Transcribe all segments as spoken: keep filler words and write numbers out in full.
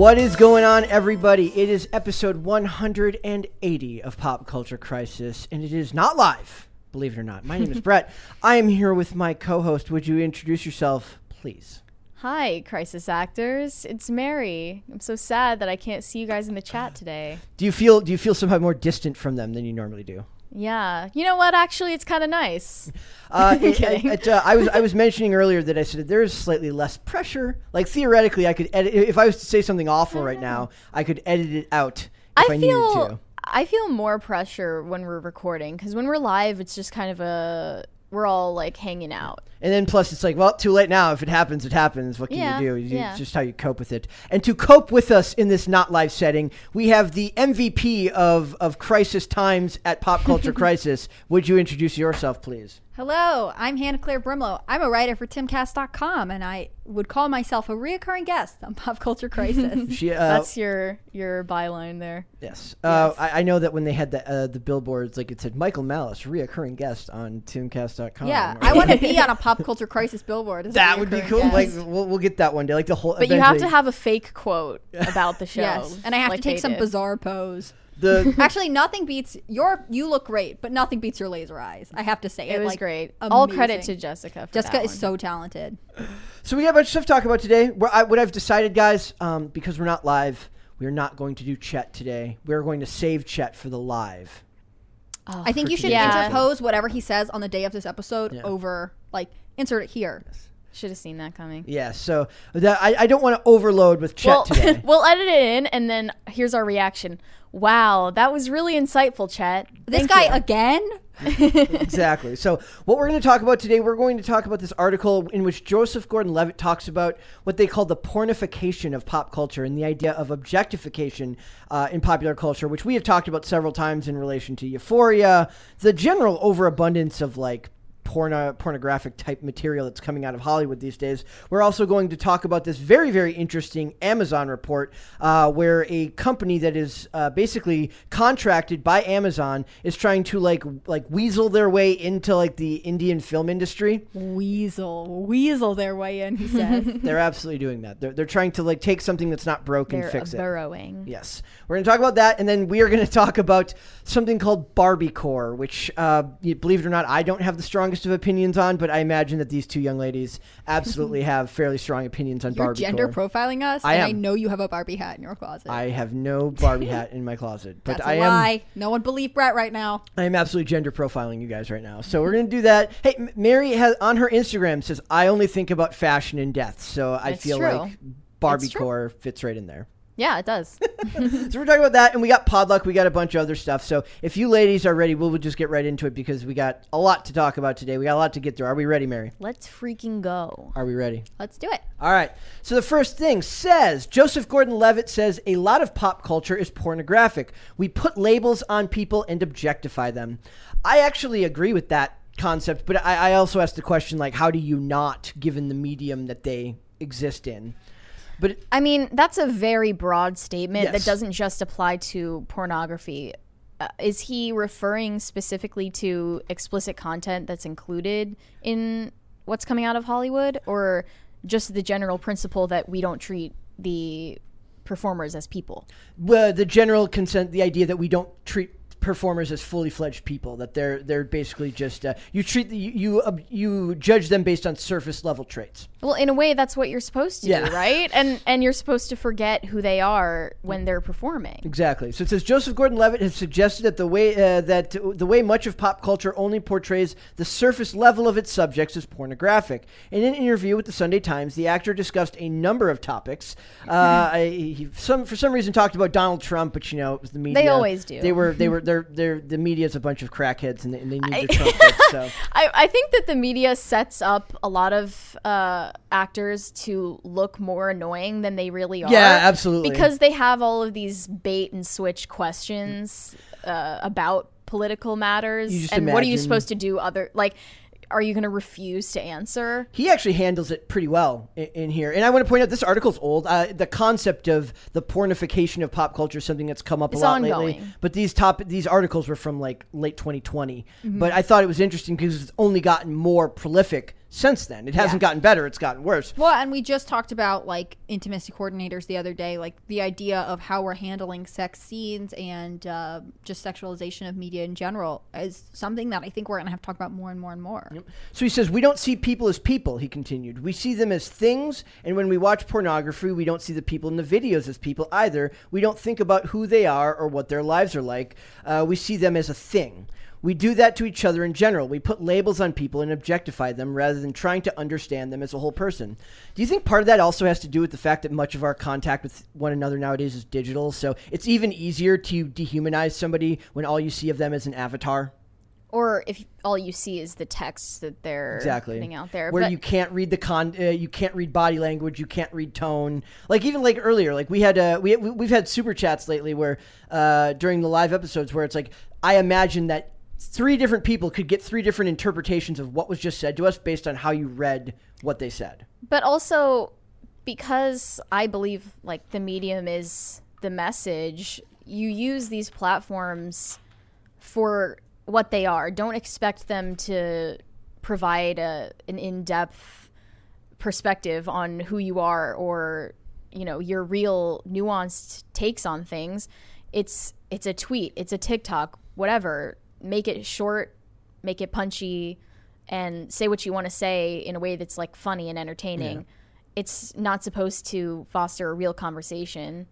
What is going on, everybody? It is episode one hundred eighty of Pop Culture Crisis, and it is not live, believe it or not. My name is Brett. I am here with my co-host. Would you introduce yourself, please? Hi, Crisis Actors. It's Mary. I'm so sad that I can't see you guys in the chat today. Do you feel do you feel somehow more distant from them than you normally do? Yeah. You know what? Actually, it's kind of nice. Uh, it, it, it, uh, I was I was mentioning earlier that I said there is slightly less pressure. Like theoretically, I could edit if I was to say something awful right now. I could edit it out if I, I feel, needed to. I feel more pressure when we're recording because when we're live, it's just kind of a we're all like hanging out. And then plus it's like, well, too late now. If it happens, it happens. What can yeah, you do? You, yeah. It's just how you cope with it. And to cope with us in this not live setting, we have the M V P of, of Crisis Times at Pop Culture Crisis. Would you introduce yourself, please? Hello, I'm Hannah Claire Brimlow. I'm a writer for Timcast dot com, and I would call myself a reoccurring guest on Pop Culture Crisis. She, uh, That's your your byline there. Yes. Uh, Yes. I, I know that when they had the uh, the billboards, like it said, Michael Malice, reoccurring guest on Timcast dot com. Yeah, I want to be on a Pop Culture Crisis billboard. as a That would be reoccurring cool. guest. Like we'll, we'll get that one day. Like the whole. But you have eventually- to have a fake quote about the show. Yes, and I have like to take they some did. bizarre pose. the. Actually, nothing beats your. You look great, but nothing beats your laser eyes. I have to say It was like, great. All credit amazing. to Jessica. For Jessica that is one. so talented. So we got a bunch of stuff to talk about today. Where I, what I've decided, guys, um, because we're not live, we're not going to do Chet today. We're going to save Chet for the live. Oh, I think For you should Yeah. interpose whatever he says on the day of this episode Yeah. over, like, insert it here. should have seen that coming. Yeah, so that, I, I don't want to overload with Chet Well, today. we'll edit it in, and then here's our reaction. Wow, that was really insightful, Chet. This Thank guy you. again? Exactly. So what we're going to talk about today, we're going to talk about this article in which Joseph Gordon-Levitt talks about what they call the pornification of pop culture and the idea of objectification uh, in popular culture, which we have talked about several times in relation to Euphoria, the general overabundance of like porno, pornographic type material that's coming out of Hollywood these days. We're also going to talk about this very, very interesting Amazon report uh, where a company that is uh, basically contracted by Amazon is trying to like like weasel their way into like the Indian film industry. Weasel. Weasel their way in, he says. They're absolutely doing that. They're, they're trying to like take something that's not broke and They're fix it. burrowing. Yes. We're going to talk about that, and then we are going to talk about something called Barbiecore, which, uh, you- believe it or not, I don't have the strongest of opinions on, but I imagine that these two young ladies absolutely have fairly strong opinions on You're Barbiecore. gender profiling us, I and am. I know you have a Barbie hat in your closet. I have no Barbie hat in my closet, but That's I a am lie. No one believe Brett right now. I am absolutely gender profiling you guys right now. So we're going to do that. Hey, M- Mary has on her Instagram says, I only think about fashion and death. So I It's feel true. like It's Barbiecore fits right in there. Yeah, it does. So we're talking about that, and we got Podluck, we got a bunch of other stuff. So if you ladies are ready, we'll, we'll just get right into it because we got a lot to talk about today. We got a lot to get through. Are we ready, Mary? Let's freaking go. Are we ready? Let's do it. All right. So the first thing says, Joseph Gordon-Levitt says, a lot of pop culture is pornographic. We put labels on people and objectify them. I actually agree with that concept, but I, I also ask the question, like, how do you not, given the medium that they exist in? But I mean, that's a very broad statement Yes. that doesn't just apply to pornography. Uh, is he referring specifically to explicit content that's included in what's coming out of Hollywood, or just the general principle that we don't treat the performers as people? uh, the general consent, the idea that we don't treat performers as fully fledged people, that they're they're basically just uh, you treat the, you you, uh, you judge them based on surface level traits. Well, in a way, that's what you're supposed to Yeah. do, right? And and you're supposed to forget who they are when they're performing. Exactly. So it says Joseph Gordon-Levitt has suggested that the way uh, that the way much of pop culture only portrays the surface level of its subjects is pornographic. In an interview with the Sunday Times, the actor discussed a number of topics. Uh, I, he some for some reason talked about Donald Trump, but you know it was the media. They always do. They were they were they're they're the media's a bunch of crackheads and they, and they need their Trump hits, so. I, I think that the media sets up a lot of uh, actors to look more annoying than they really are. Yeah, absolutely. Because they have all of these bait and switch questions uh, about political matters. You just and what are you imagine- supposed to do other like are you going to refuse to answer? He actually handles it pretty well in, in here. And I want to point out, this article's old. Uh, the concept of the pornification of pop culture is something that's come up It's a lot ongoing. lately. But these top these articles were from like late twenty twenty. Mm-hmm. But I thought it was interesting because it's only gotten more prolific since then. It hasn't Yeah. gotten better. It's gotten worse. Well, and we just talked about like intimacy coordinators the other day, like the idea of how we're handling sex scenes and uh, just sexualization of media in general is something that I think we're going to have to talk about more and more and more. Yep. So he says, we don't see people as people, he continued. We see them as things, and when we watch pornography, we don't see the people in the videos as people either. We don't think about who they are or what their lives are like. Uh, we see them as a thing. We do that to each other in general. We put labels on people and objectify them rather than trying to understand them as a whole person. Do you think part of that also has to do with the fact that much of our contact with one another nowadays is digital? So it's even easier to dehumanize somebody when all you see of them is an avatar? Or if all you see is the text that they're Exactly. putting out there. Where But you can't read the con, uh, you can't read body language, you can't read tone. Like even like earlier, like we had uh, we we- we've had super chats lately where uh, during the live episodes where it's like I imagine that three different people could get three different interpretations of what was just said to us based on how you read what they said. But also, because I believe like the medium is the message, you use these platforms for what they are. Don't expect them to provide a, an in-depth perspective on who you are or, you know, your real nuanced takes on things. It's it's a tweet, it's a TikTok, whatever. Make it short, make it punchy, and say what you want to say in a way that's like funny and entertaining. Yeah. It's not supposed to foster a real conversation.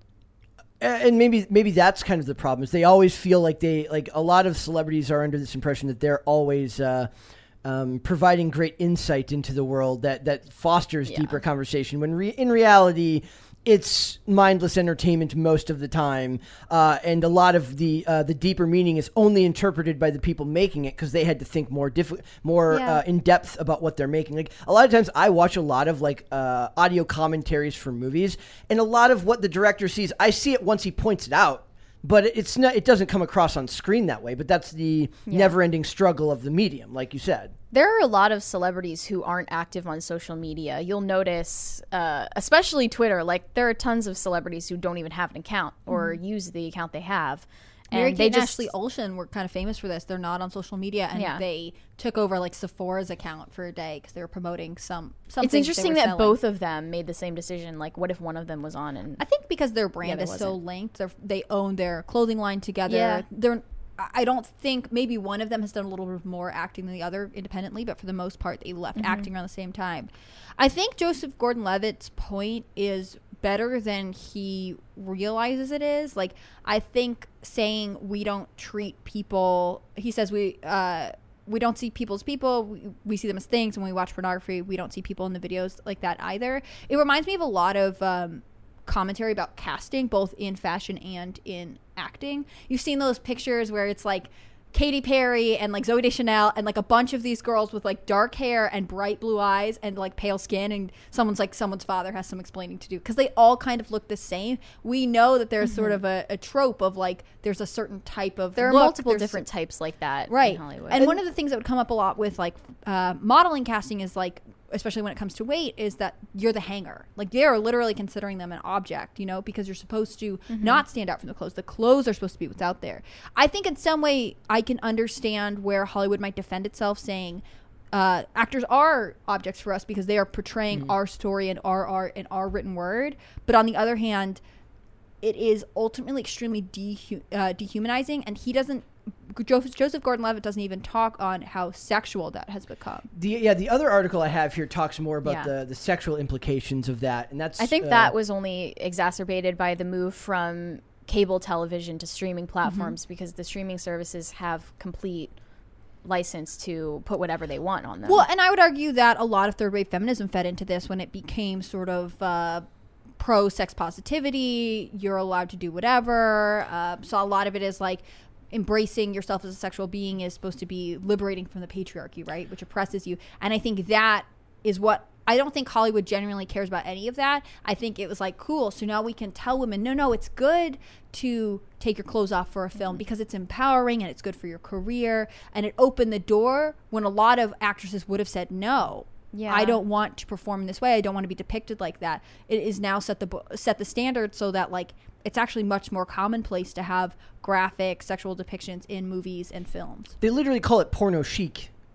And maybe maybe that's kind of the problem is they always feel like they like a lot of celebrities are under this impression that they're always uh, um, providing great insight into the world that that fosters Yeah. deeper conversation. When re- in reality, it's mindless entertainment most of the time, uh, and a lot of the uh, the deeper meaning is only interpreted by the people making it because they had to think more diff- more Yeah. uh, in depth about what they're making. Like a lot of times, I watch a lot of like uh, audio commentaries for movies, and a lot of what the director sees, I see it once he points it out. But it's not. It doesn't come across on screen that way. But that's the never-ending struggle of the medium, like you said. There are a lot of celebrities who aren't active on social media. You'll notice, uh, especially Twitter, like there are tons of celebrities who don't even have an account or Mm-hmm. use the account they have. Mary And Kate they and just Ashley Olsen were kind of famous for this. They're not on social media, and Yeah. they took over like Sephora's account for a day because they were promoting some. Something It's interesting they were that selling. both of them made the same decision. Like, what if one of them was on? And I think because their brand Yeah, is there so wasn't. linked, they're, they own their clothing line together. Yeah. They're. I don't think maybe one of them has done a little bit more acting than the other independently, but for the most part, they left acting around the same time. I think Joseph Gordon-Levitt's point is better than he realizes it is. Like, I think saying we don't treat people, he says we uh, we don't see people as people, we, we see them as things. When we watch pornography, we don't see people in the videos like that either. It reminds me of a lot of um, commentary about casting, both in fashion and in acting. You've seen those pictures where it's like Katy Perry and like Zooey Deschanel and like a bunch of these girls with like dark hair and bright blue eyes and like pale skin, and someone's like someone's father has some explaining to do because they all kind of look the same. We know that there's sort of a, a trope of like there's a certain type of there are look, multiple there's- different types like that right in Hollywood. And one of the things that would come up a lot with like uh, modeling casting is like, especially when it comes to weight, is that you're the hanger. Like they are literally considering them an object, you know, because you're supposed to not stand out from the clothes. The clothes are supposed to be what's out there. I think in some way I can understand where Hollywood might defend itself saying uh, actors are objects for us because they are portraying our story and our art and our written word. But on the other hand, it is ultimately extremely dehu- uh, dehumanizing, and he doesn't Joseph, Joseph Gordon-Levitt doesn't even talk on how sexual that has become. The yeah, the other article I have here talks more about Yeah. the, the sexual implications of that, and that's I think uh, that was only exacerbated by the move from cable television to streaming platforms because the streaming services have complete license to put whatever they want on them. Well, and I would argue that a lot of third wave feminism fed into this when it became sort of uh, pro sex positivity. You're allowed to do whatever. Uh, so a lot of it is like embracing yourself as a sexual being is supposed to be liberating from the patriarchy, right? Which oppresses you. And I think that is what I don't think Hollywood genuinely cares about any of that. I think it was like, cool, so now we can tell women, no, no, it's good to take your clothes off for a film because it's empowering and it's good for your career. And it opened the door when a lot of actresses would have said, no, Yeah. I don't want to perform in this way. I don't want to be depicted like that. It is now set the bo- set the standard so that like it's actually much more commonplace to have graphic sexual depictions in movies and films. they literally call it porno chic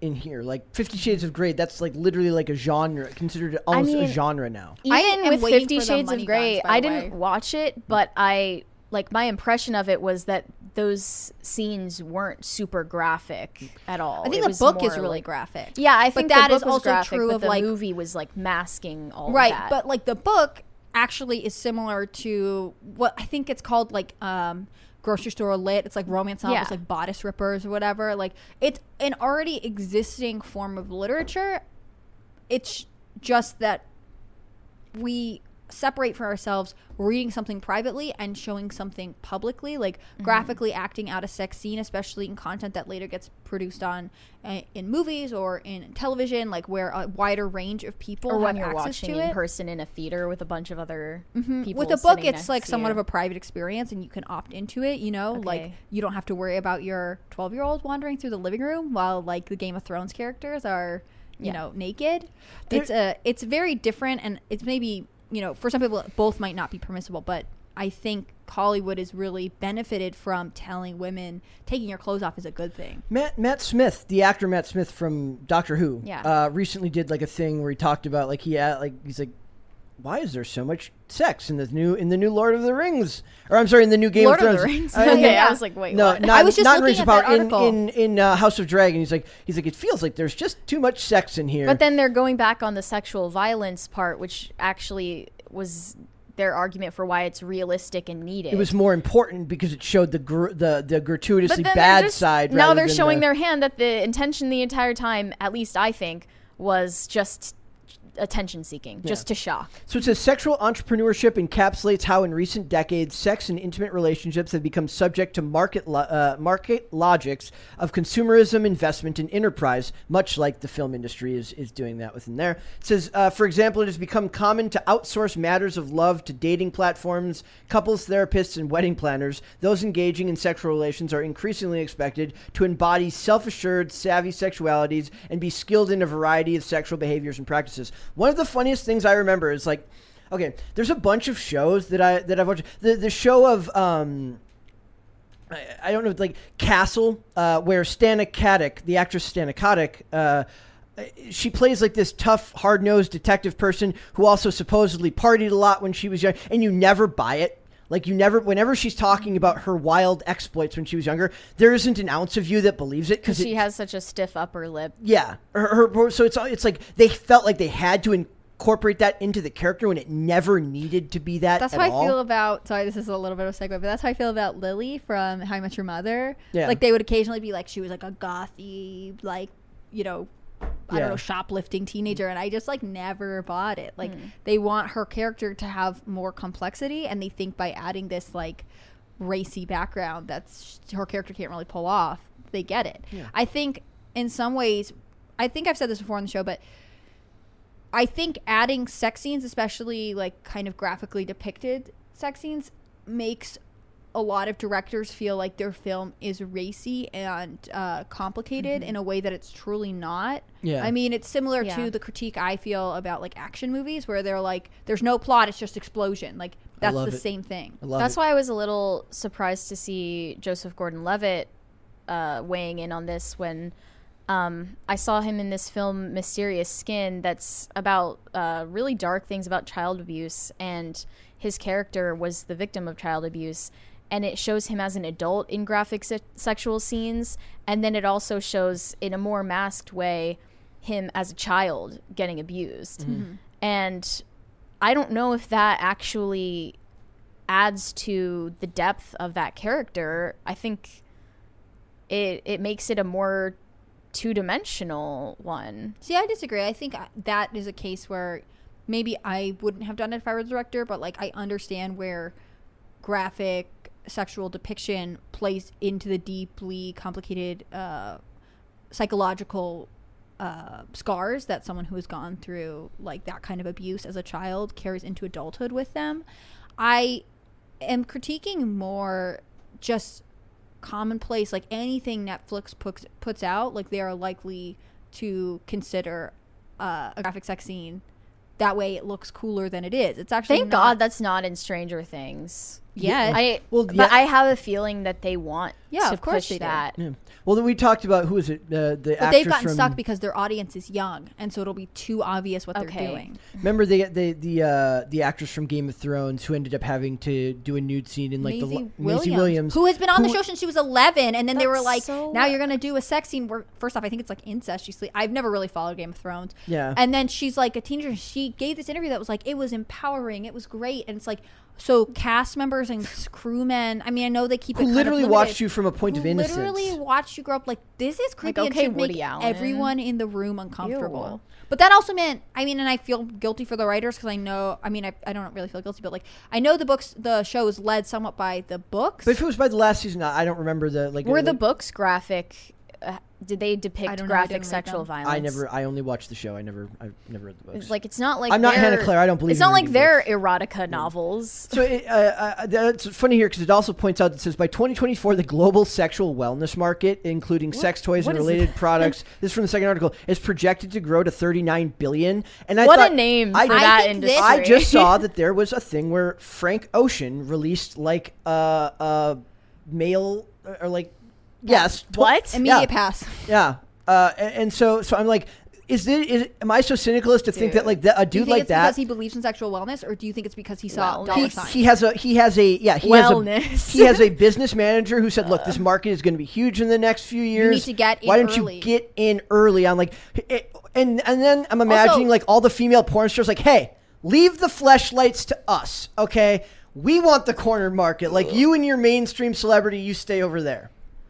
in here. Like Fifty Shades of Grey, that's like literally like a genre, considered almost I mean, a genre now. I Even am with waiting Fifty for the Shades money of Grey, guns, by I the didn't way. watch it, but I like my impression of it was that those scenes weren't super graphic at all. I think It the was book is more really like- graphic. Yeah, I think But that the is book was also graphic, true but of, the like- movie was like masking all Right, of that. but like the book actually is similar to what I think it's called, like um grocery store lit. It's like romance novels, Yeah. like Bodice Rippers or whatever. Like it's an already existing form of literature. It's just that we separate for ourselves reading something privately and showing something publicly, like Mm-hmm. graphically acting out a sex scene, especially in content that later gets produced on uh, in movies or in television, like where a wider range of people or have when you're access watching to in it. person in a theater with a bunch of other Mhm. people. With a book, sitting it's next like to somewhat you. of a private experience, and you can opt into it. You know, like Okay. you don't have to worry about your twelve-year-old wandering through the living room while like the Game of Thrones characters are, you Yeah. know, naked. There- It's a, it's very different, and it's maybe, you know, for some people both might not be permissible, but I think Hollywood has really benefited from telling women taking your clothes off is a good thing. Matt Matt Smith, the actor Matt Smith from Doctor Who, Yeah. uh, recently did like a thing where he talked about like he had, like he's like, why is there so much sex in the new in the new Lord of the Rings? Or I'm sorry, in the new Game Lord of of Thrones. the Rings. Uh, in the- okay, yeah. I was like, wait, No, what? not, I was just not in looking Rings of at that Power. In article. in in uh, House of Dragon. He's like he's like it feels like there's just too much sex in here. But then they're going back on the sexual violence part, which actually was their argument for why it's realistic and needed. it was more important because it showed the gr- the the gratuitously But then bad they're just- side. Now rather they're than showing the, their hand that the intention the entire time, at least I think, was just attention seeking, just to shock. So it says sexual entrepreneurship encapsulates how in recent decades sex and intimate relationships have become subject to market lo- uh, market logics of consumerism, investment, and enterprise, much like the film industry is, is doing that within there. It says, uh, for example, it has become common to outsource matters of love to dating platforms, couples therapists, and wedding planners. Those engaging in sexual relations are increasingly expected to embody self-assured, savvy sexualities and be skilled in a variety of sexual behaviors and practices. One of the funniest things I remember is like, okay, there's a bunch of shows that I that I've watched. The the show of um, I, I don't know, like Castle, uh, where Stana Katic, the actress Stana Katic, uh, she plays like this tough, hard-nosed detective person who also supposedly partied a lot when she was young, and you never buy it. Like you never, whenever she's talking about her wild exploits when she was younger, there isn't an ounce of you that believes it Because because she has such a stiff upper lip. yeah, her, her, so it's it's like they felt like they had to incorporate that into the character when it never needed to be that. That's at how all. I feel about. Sorry, this is a little bit of a segue, but that's how I feel about Lily from How I Met Your Mother. Yeah. Like they would occasionally be like, she was like a gothy, like, you know, I Yeah. don't know, shoplifting teenager, and I just like never bought it. Like they want her character to have more complexity, and they think by adding this like racy background that's her character can't really pull off, they get it. Yeah. I think in some ways, I think I've said this before on the show, but I think adding sex scenes, especially like kind of graphically depicted sex scenes, makes a lot of directors feel like their film is racy and uh, complicated in a way that it's truly not. Yeah. I mean, it's similar Yeah. to the critique I feel about like action movies where they're like, there's no plot, it's just explosion. Like that's love the it. same thing. I love That's it. why I was a little surprised to see Joseph Gordon-Levitt uh, weighing in on this when um, I saw him in this film Mysterious Skin that's about uh, really dark things about child abuse, and his character was the victim of child abuse, and it shows him as an adult in graphic se- sexual scenes, and then it also shows in a more masked way him as a child getting abused. Mm-hmm. And I don't know if that actually adds to the depth of that character. I think it it makes it a more two-dimensional one. See, I disagree. I think I- that is a case where maybe I wouldn't have done it if I were the director, but like I understand where graphic sexual depiction plays into the deeply complicated uh, psychological uh, scars that someone who has gone through like that kind of abuse as a child carries into adulthood with them. I am critiquing more just commonplace, like anything Netflix puts puts out, like they are likely to consider uh, a graphic sex scene. That way, it looks cooler than it is. It's actually Thank not- God that's not in Stranger Things. yet. I Well, but yeah. I have a feeling that they want Yeah, to of course push they do. that. Yeah. Well, then we talked about who is it? Uh, the But actress they've gotten from, stuck because their audience is young, and so it'll be too obvious what Okay. they're doing. Remember the the the uh, the actress from Game of Thrones who ended up having to do a nude scene in like Maisie the Williams, Maisie Williams, who has been on the who- show since she was eleven, and then they were That's like, so- "Now you're gonna do a sex scene." Where first off, I think it's like incest. She's I've never really followed Game of Thrones. Yeah. And then she's like a teenager. She gave this interview that was like, "It was empowering. It was great." And it's like, so cast members and crewmen. I mean, I know they keep who it kind literally of watched limited, you from a point who of innocence. Literally watched you grow up. Like, this is creepy Like, and okay, should Woody make Allen. everyone in the room uncomfortable. Ew. But that also meant, I mean, and I feel guilty for the writers because I know, I mean, I, I don't really feel guilty, but like, I know the books, the show is led somewhat by the books. But if it was by the last season, I I don't remember the like. Were uh, the like- books graphic? Uh, did they I depict don't know, I graphic didn't read sexual them. violence? I never. I only watched the show. I never. I never read the books. It's like it's not like I'm not their- Hannah Claire. I don't believe It's in not like reading their books. erotica novels. So it, uh, uh, that's funny here because it also points out that it says by twenty twenty-four the global sexual wellness market, including sex toys what and is related products, this is from the second article, is projected to grow to thirty-nine billion. And I What thought, a name I, for I that think this- industry. I just saw that there was a thing where Frank Ocean released like a uh, uh, male or like yes tw- What? Immediate yeah. pass. yeah. Uh, and, and so so I'm like, is this is am I so cynical as to think that Dude. like the, a Do you dude think like it's that? because he believes in sexual wellness, or do you think it's because he saw Wellness. dollar he, signs? he has a he has a yeah he Wellness. has a he has a business manager who said, look, this market is going to be huge in the next few years. need to get in Why don't early." you get in early? I'm like, it, and and then I'm imagining like all the female porn stars like, hey, leave the fleshlights to us, okay? We want the corner market. Like you and your mainstream celebrity, you stay over there.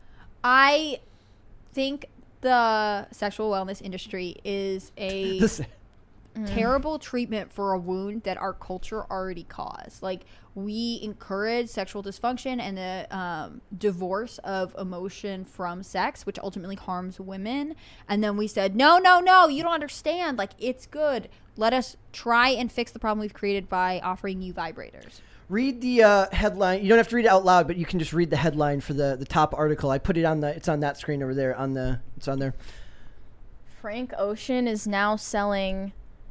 I think the sexual wellness industry is a This- terrible treatment for a wound that our culture already caused. Like, we encourage sexual dysfunction and the um, divorce of emotion from sex, which ultimately harms women. And then we said, no, no, no, you don't understand. Like, it's good. Let us try and fix the problem we've created by offering you vibrators. Read the uh, headline. You don't have to read it out loud, but you can just read the headline for the, the top article. I put it on the. It's on that screen over there. On the. It's on there. Frank Ocean is now selling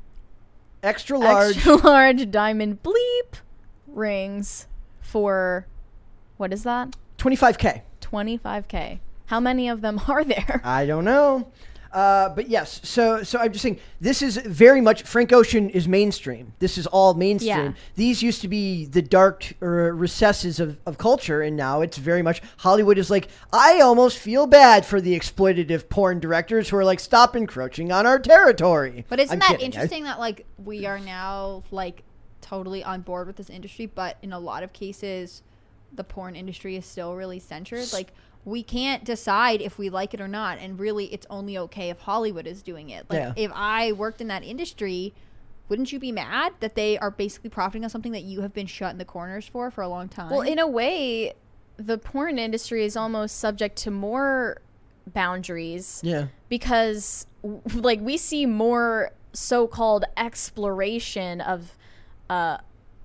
Extra large. extra large diamond bleep rings for what is that? twenty-five K. twenty-five K. How many of them are there? I don't know. Uh, but yes, so so I'm just saying this is very much Frank Ocean is mainstream. This is all mainstream. Yeah. These used to be the dark or recesses of, of culture, and now it's very much Hollywood is like, I almost feel bad for the exploitative porn directors who are like, stop encroaching on our territory. But isn't I'm that kidding. I- interesting that like we are now like totally on board with this industry, but in a lot of cases the porn industry is still really censored? Like, we can't decide if we like it or not, and really it's only okay if Hollywood is doing it. Like, Yeah. if I worked in that industry, wouldn't you be mad that they are basically profiting on something that you have been shut in the corners for for a long time? Well, in a way, the porn industry is almost subject to more boundaries Yeah. because, w- like, we see more so-called exploration of uh,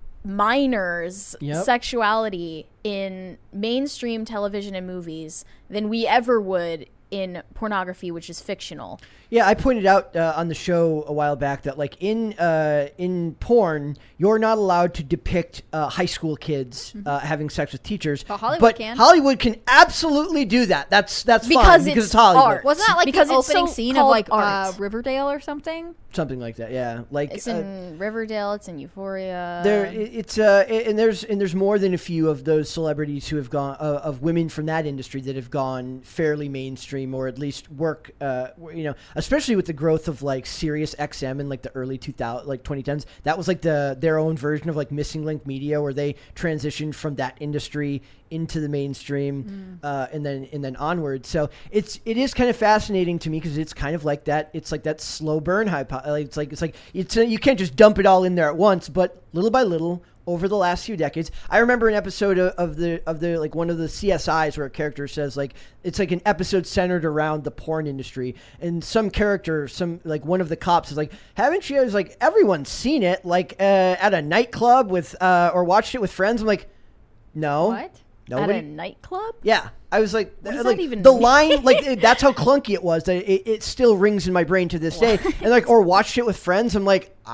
minors' Yep. sexuality in mainstream television and movies than we ever would in pornography, which is fictional. Yeah, I pointed out uh, on the show a while back that, like, in uh, in porn, you're not allowed to depict uh, high school kids uh, having sex with teachers. But Hollywood but can. Hollywood can absolutely do that. That's that's Because fine it's because it's Hollywood. art. Wasn't that like Because the it's opening so scene of called like uh, art. Riverdale or something? Something like that. Yeah, like It's uh, in Riverdale. It's in Euphoria. there it- it's uh and there's and there's more than a few of those celebrities who have gone uh, of women from that industry that have gone fairly mainstream or at least work uh you know, especially with the growth of like Sirius X M in like the early two thousand like twenty tens. That was like the their own version of like Missing Link Media, where they transitioned from that industry into the mainstream uh and then and then onward. So it's it is kind of fascinating to me because it's kind of like that it's like that slow burn hypo like it's like it's like it's uh, you can't just dump it all in there at once, but little by little over the last few decades. I remember an episode of, of the of the like one of the C S Is where a character says like it's like an episode centered around the porn industry, and some character, some like one of the cops is like, haven't you? Is like everyone's seen it like uh, at a nightclub with uh, or watched it with friends. I'm like, no, What? nobody. At a nightclub? Yeah, I was like, What does like that even the mean? line, like it- that's how clunky it was. That it, it still rings in my brain to this day. And like, or watched it with friends. I'm like, I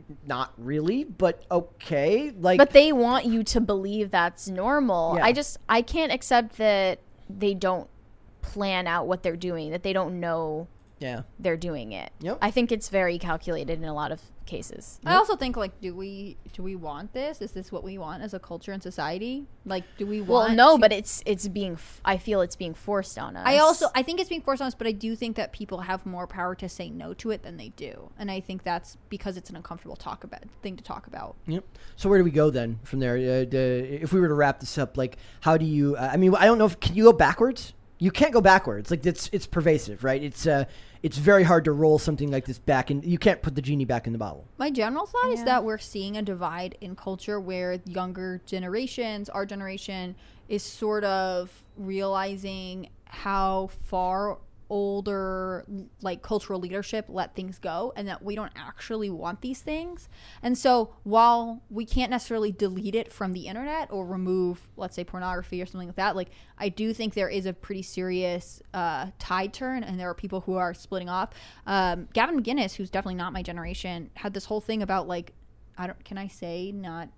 not really, but okay. Like, But they want you to believe that's normal. Yeah. I just I can't accept that they don't plan out what they're doing, that they don't know yeah, they're doing it. Yep. I think it's very calculated in a lot of cases. I also think like, do we do we want this? Is this what we want as a culture and society? Like, do we Well, want? no, to- but it's it's being. F- I feel it's being forced on us. I also I think it's being forced on us, but I do think that people have more power to say no to it than they do, and I think that's because it's an uncomfortable talk about thing to talk about. Yep. So where do we go then from there? Uh, the, if we were to wrap this up, like, how do you? Uh, I mean, I don't know if can you go backwards. You can't go backwards. Like, it's it's pervasive, right? It's uh, it's very hard to roll something like this back in. You can't put the genie back in the bottle. My general thought is Yeah. that we're seeing a divide in culture where younger generations, our generation, is sort of realizing how far older like cultural leadership let things go and that we don't actually want these things. And so while we can't necessarily delete it from the internet or remove, let's say, pornography or something like that, like I do think there is a pretty serious uh, tide turn, and there are people who are splitting off. Um, Gavin McGinnis, who's definitely not my generation, had this whole thing about like, I don't, can I say not,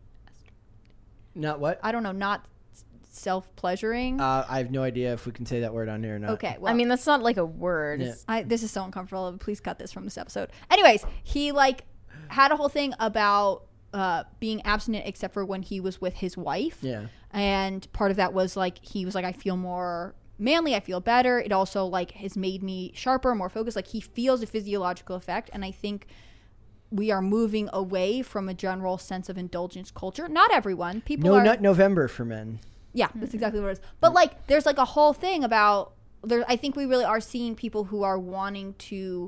Not what? I don't know, not self-pleasuring. Uh, I have no idea if we can say that word on here or not. okay, well, I mean, that's not like a word. Yeah. I, this is so uncomfortable. Please cut this from this episode. Anyways, he like had a whole thing about uh, being abstinent except for when he was with his wife. Yeah. And part of that was like, he was like, I feel more manly. I feel better. It also like has made me sharper, more focused. Like he feels a physiological effect. And I think we are moving away from a general sense of indulgence culture. Not everyone. People No are. Nut November for men. Yeah, that's exactly what it is. But like, there's like a whole thing about there. I think we really are seeing people who are wanting to,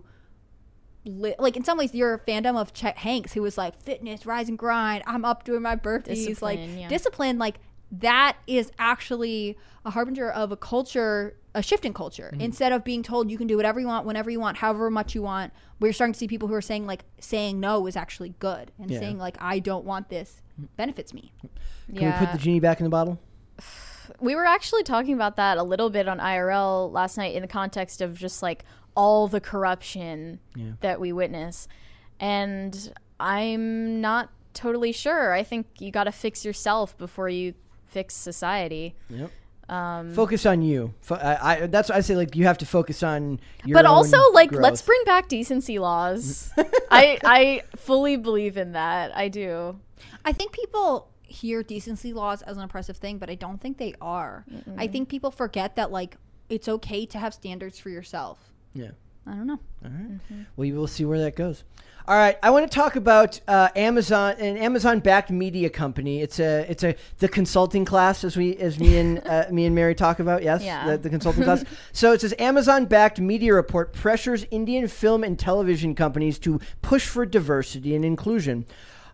li- like in some ways, your fandom of Chet Hanks, who was like fitness, rise and grind. I'm up doing my burpees, like Discipline, yeah. discipline. Like that is actually a harbinger of a culture, a shift in culture. Instead of being told you can do whatever you want, whenever you want, however much you want, we're starting to see people who are saying like saying no is actually good, and Yeah. saying like I don't want this benefits me. Can we put the genie back in the bottle? We were actually talking about that a little bit on I R L last night in the context of just like all the corruption Yeah. that we witness. And I'm not totally sure. I think you got to fix yourself before you fix society. Yep. Um, Focus on you. Fo- I, I, that's what I say. Like, you have to focus on your but own also, like, growth. let's bring back decency laws. I I fully believe in that. I do. I think people hear decency laws as an oppressive thing, but I don't think they are. Mm-mm. I think people forget that like it's okay to have standards for yourself. Yeah. I don't know. All right. Mm-hmm. We will see where that goes. All right, I want to talk about uh, Amazon, an Amazon-backed media company. It's a, it's a the consulting class, as we, as me and uh, me and Mary talk about. Yes, Yeah. the, the consulting class. So it says Amazon-backed media report pressures Indian film and television companies to push for diversity and inclusion.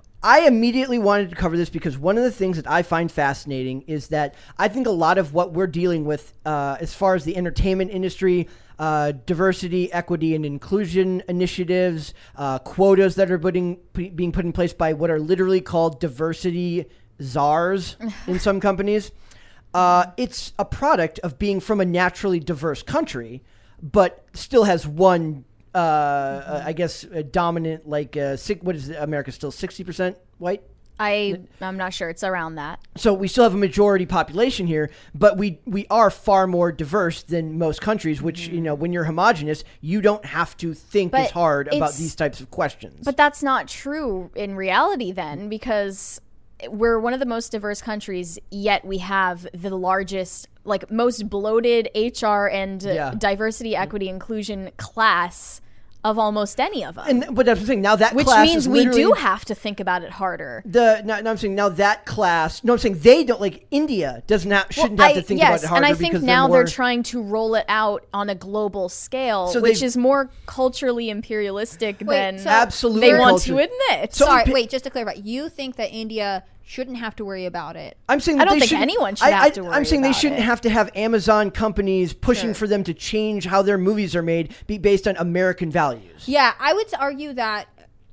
I immediately wanted to cover this because one of the things that I find fascinating is that I think a lot of what we're dealing with uh, as far as the entertainment industry, uh, diversity, equity, and inclusion initiatives, uh, quotas that are putting, p- being put in place by what are literally called diversity czars in some companies, uh, it's a product of being from a naturally diverse country, but still has one Uh, uh, I guess a dominant, like uh, six, what is it, America still sixty percent white? I I'm not sure. It's around that. So we still have a majority population here, but we we are far more diverse than most countries. Which you know, when you're homogenous, you don't have to think But as hard about it's- these types of questions. But that's not true in reality then, because we're one of the most diverse countries, yet we have the largest, like most bloated H R and uh, Yeah. diversity, equity, inclusion class of almost any of them. and but that's what I'm saying. Now that Which class means is we literally do have to think about it harder. the. No, no, I'm saying now that class. No, I'm saying they don't like India doesn't have shouldn't Well, have I- to think yes, about it harder and I think because now they're, they're more, trying to roll it out on a global scale, So which they've- is more culturally imperialistic Wait, than so absolutely they want culture- to admit. So- Sorry, pe- wait, just to clarify, you think that India shouldn't have to worry about it? I'm saying I that don't they think shouldn't- anyone should I, have I, to worry I'm saying they about shouldn't it. have to have Amazon companies pushing Sure. for them to change how their movies are made, be based on American values. Yeah, I would argue that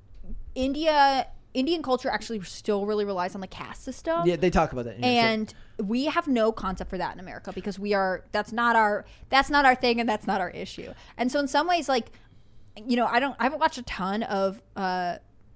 India, Indian culture actually still really relies on the caste system. Yeah, they talk about that. in here, so- And we have no concept for that in America because we are that's not our that's not our thing and that's not our issue. And so in some ways, like, you know, I don't I haven't watched a ton of uh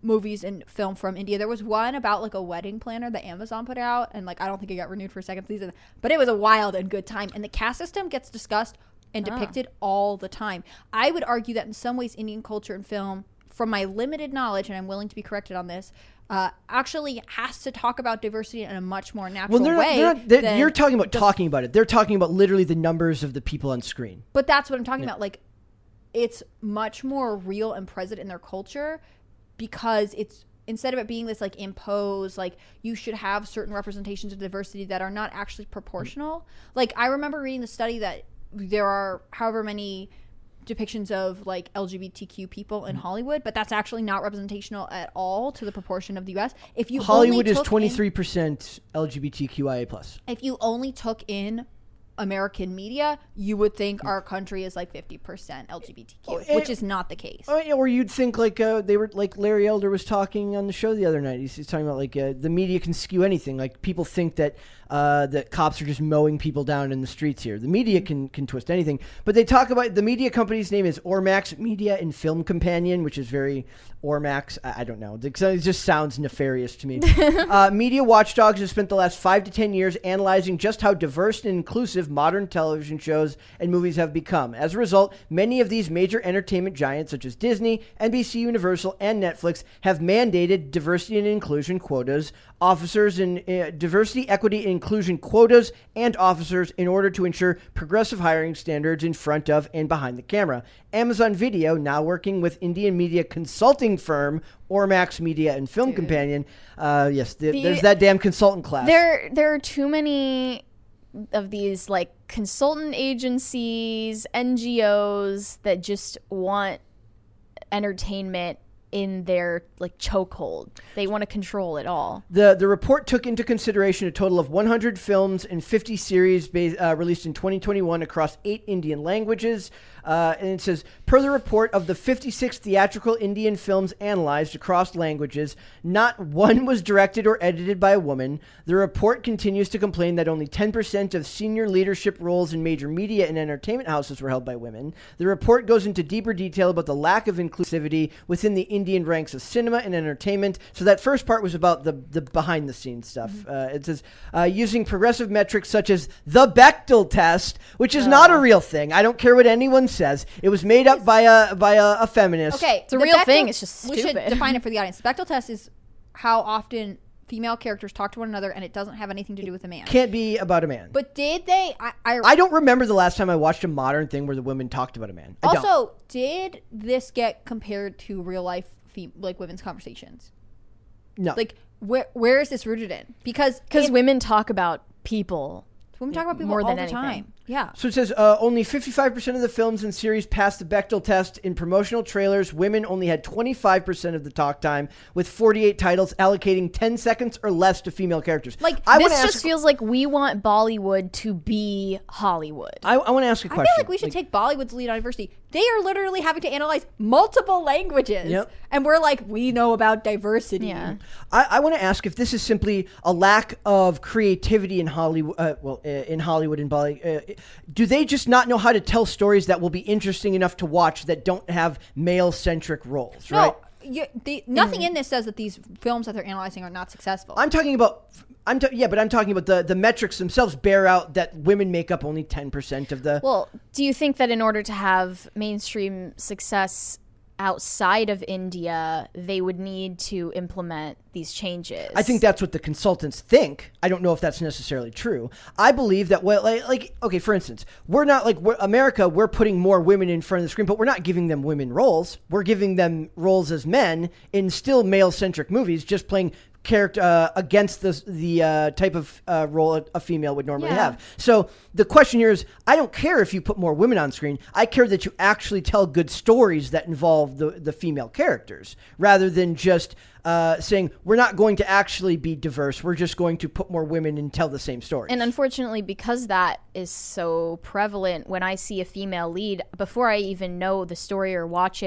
movies and film from India. There was one about like a wedding planner that Amazon put out, and like I don't think it got renewed for a second season, but it was a wild and good time. And the caste system gets discussed and depicted oh. all the time. I would argue that in some ways Indian culture and film, from my limited knowledge, and I'm willing to be corrected on this, uh, actually has to talk about diversity in a much more natural well, they're way. Not, they're not, they're, you're talking about the, talking about it. They're talking about literally the numbers of the people on screen. But that's what I'm talking yeah. about. Like, it's much more real and present in their culture because it's, instead of it being this like imposed, like you should have certain representations of diversity that are not actually proportional. Mm-hmm. Like I remember reading the study that there are however many depictions of like L G B T Q people in Hollywood, but that's actually not representational at all to the proportion of the U S. If you Hollywood is twenty-three percent L G B T Q I A plus. If you only took in American media, you would think our country is like fifty percent L G B T Q, oh, which is not the case. Or you'd think like uh, they were like Larry Elder was talking on the show the other night. He's, he's talking about like uh, the media can skew anything. Like people think that uh, that cops are just mowing people down in the streets here. The media can can twist anything. But they talk about the media company's name is Ormax Media and Film Companion, which is very Ormax. I, I don't know. It just sounds nefarious to me. uh, media watchdogs have spent the last five to ten years analyzing just how diverse and inclusive modern television shows and movies have become. As a result, many of these major entertainment giants such as Disney, N B C Universal, and Netflix have mandated diversity and inclusion quotas, officers and uh, diversity, equity, and inclusion quotas and officers in order to ensure progressive hiring standards in front of and behind the camera. Amazon Video, now working with Indian media consulting firm Ormax Media and Film Dude. Companion. Uh, yes, th- the, there's that damn consultant class. There, there are too many of these like consultant agencies, N G Os that just want entertainment in their like chokehold. They want to control it all. The the report took into consideration a total of one hundred films and fifty series based, uh, released in twenty twenty-one across eight Indian languages. Uh, and it says, per the report of the fifty-six theatrical Indian films analyzed across languages, not one was directed or edited by a woman. The report continues to complain that only ten percent of senior leadership roles in major media and entertainment houses were held by women. The report goes into deeper detail about the lack of inclusivity within the Indian ranks of cinema and entertainment. So that first part was about the, the behind-the-scenes stuff. Mm-hmm. Uh, it says, uh, using progressive metrics such as the Bechdel test, which is uh. not a real thing. I don't care what anyone says. It was made up by a by a, a feminist. Okay, it's a real Bechdel, thing. It's just stupid. We should define it for the audience. The Bechdel test is how often female characters talk to one another, and it doesn't have anything to do with a man. Can't be about a man. But did they? I I, I don't remember the last time I watched a modern thing where the women talked about a man. I also, don't. Did this get compared to real life, fem- like women's conversations? No. Like where where is this rooted in? Because because women talk about people. Women talk about people more all than the anything. time. Yeah. So it says uh, only fifty-five percent of the films and series passed the Bechdel test. In promotional trailers, women only had twenty-five percent of the talk time, with forty-eight titles allocating ten seconds or less to female characters. Like, I this just ask, feels like we want Bollywood to be Hollywood. I, I want to ask a question. I feel like we should like, take Bollywood's lead on diversity. They are literally having to analyze multiple languages. Yep. And we're like, we know about diversity. Yeah. I, I want to ask if this is simply a lack of creativity in Hollywood. Uh, well, uh, in Hollywood and Bollywood, uh, do they just not know how to tell stories that will be interesting enough to watch that don't have male-centric roles? No, right? You, the, nothing mm. in this says that these films that they're analyzing are not successful. I'm talking about. I'm ta- yeah, but I'm talking about the, the metrics themselves bear out that women make up only ten percent of the. Well, do you think that in order to have mainstream success outside of India, they would need to implement these changes? I think that's what the consultants think. I don't know if that's necessarily true. I believe that, well, like, like okay, for instance, we're not like we're, America, we're putting more women in front of the screen, but we're not giving them women roles. We're giving them roles as men in still male-centric movies, just playing character uh, against the the uh, type of uh, role a, a female would normally yeah. have. So the question here is, I don't care if you put more women on screen. I care that you actually tell good stories that involve the, the female characters, rather than just uh, saying we're not going to actually be diverse. We're just going to put more women and tell the same stories. And unfortunately, because that is so prevalent, when I see a female lead, before I even know the story or watch it,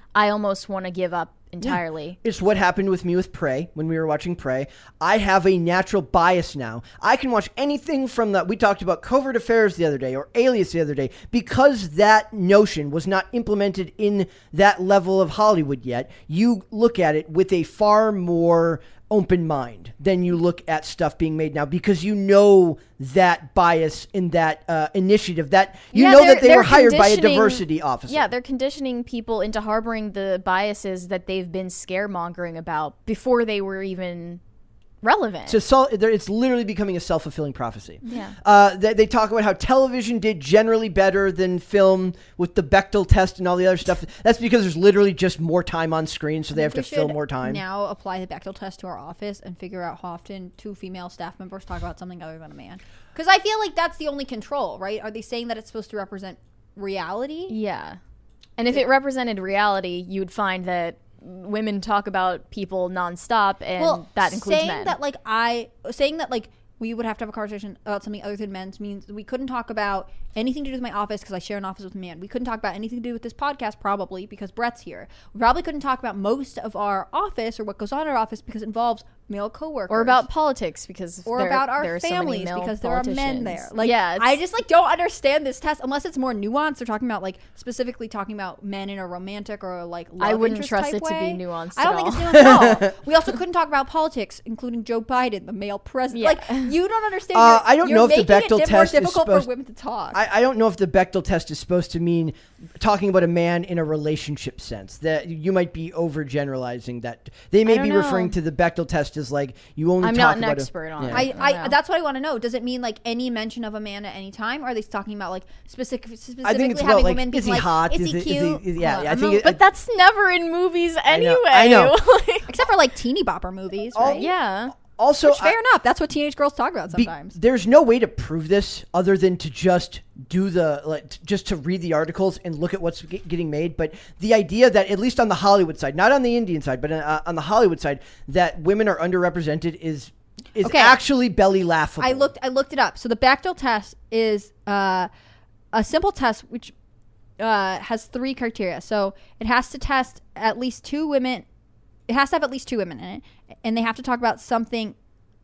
I almost want to give up entirely. It's what happened with me with Prey when we were watching Prey. I have a natural bias now. I can watch anything from the, we talked about Covert Affairs the other day or Alias the other day, because that notion was not implemented in that level of Hollywood yet. You look at it with a far more open mind than you look at stuff being made now, because you know that bias in that uh, initiative, that you Yeah, know they're- that they they're were hired by a conditioning- diversity officer. Yeah, they're conditioning people into harboring the biases that they've been scaremongering about before they were even relevant. So sol- there- it's literally becoming a self-fulfilling prophecy. Yeah. Uh, they, they talk about how television did generally better than film with the Bechdel test and all the other stuff. That's because there's literally just more time on screen, so they have to We fill should more time. Now apply the Bechdel test to our office and figure out how often two female staff members talk about something other than a man. Because I feel like that's the only control, right? Are they saying that it's supposed to represent reality? Yeah. And if it represented reality, you would find that women talk about people nonstop, and Well, that includes saying men. that like I saying that like we would have to have a conversation about something other than men's means we couldn't talk about anything to do with my office because I share an office with a man. We couldn't talk about anything to do with this podcast probably because Brett's here. We probably couldn't talk about most of our office or what goes on in our office because it involves male coworkers. or about politics, because or there, about our there are so many families male because there are men politicians. there. Like, yeah, I it's- just like don't understand this test unless it's more nuanced. They're talking about like specifically talking about men in a romantic or like love I wouldn't interest trust type it to be way. nuanced I don't at think all. it's nuanced at all. We also couldn't talk about politics, including Joe Biden, the male president. Yeah. Like you don't understand. Uh, You're- I don't you're know if the making it Bechdel di- test more is difficult supposed- for women to talk. I, I don't know if the Bechdel test is supposed to mean talking about a man in a relationship sense. That you might be overgeneralizing that. They may don't be know. referring to the Bechdel test as like you only I'm talk not an about a- expert on yeah. it. I, I I know. that's what I want to know. Does it mean like any mention of a man at any time? Or are they talking about like specific, specifically I think it's having about like, women being is he like, hot? Is he it- cute? is he- yeah, Hold yeah, I on, think I'm it, but that's never in movies anyway. know, I know. Like- except for like teeny bopper movies, Oh, right? yeah. also Which, fair I- enough. That's what teenage girls talk about Be- sometimes. there's no way to prove this other than to just do the like t- just to read the articles and look at what's g- getting made. But the idea that at least on the Hollywood side, not on the Indian side, but uh, on the Hollywood side, that women are underrepresented is is Okay. actually belly laughable. I looked I looked it up. So the Bechdel test is uh, a simple test which uh, has three criteria. So it has to test at least two women. It has to have at least two women in it, and they have to talk about something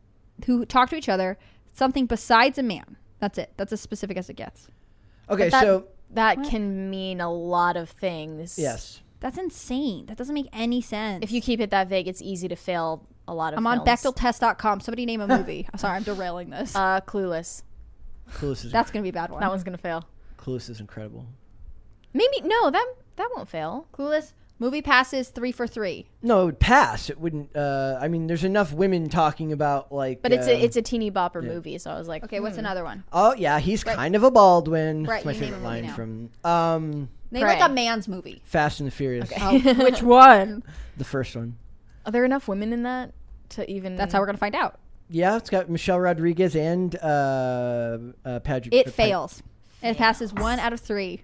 who talk to each other, something besides a man. That's it. That's as specific as it gets. Okay, that, so that What? can mean a lot of things. yes. That's insane. That doesn't make any sense. If you keep it that vague, it's easy to fail a lot of I'm on films. Bechdel test dot com. Somebody name a movie. Sorry, I'm derailing this. Uh, Clueless. Clueless is That's gonna be a bad one. That one's gonna fail. Clueless is incredible. Maybe no. That that won't fail. Clueless. Movie passes three for three. No, it would pass. It wouldn't. Uh, I mean, there's enough women talking about like. But it's uh, a it's a teeny bopper yeah. movie, so I was like, Okay, what's hmm. another one? Oh yeah, he's Right. kind of a Baldwin. Right, That's my you name favorite a movie line now. from um, Name Prey. like a man's movie. Fast and the Furious. Oh, which one? The first one. Are there enough women in that to even? That's how we're gonna find out. Yeah, it's got Michelle Rodriguez and uh, uh, Padgett. It uh, Pad- fails. It passes one out of three.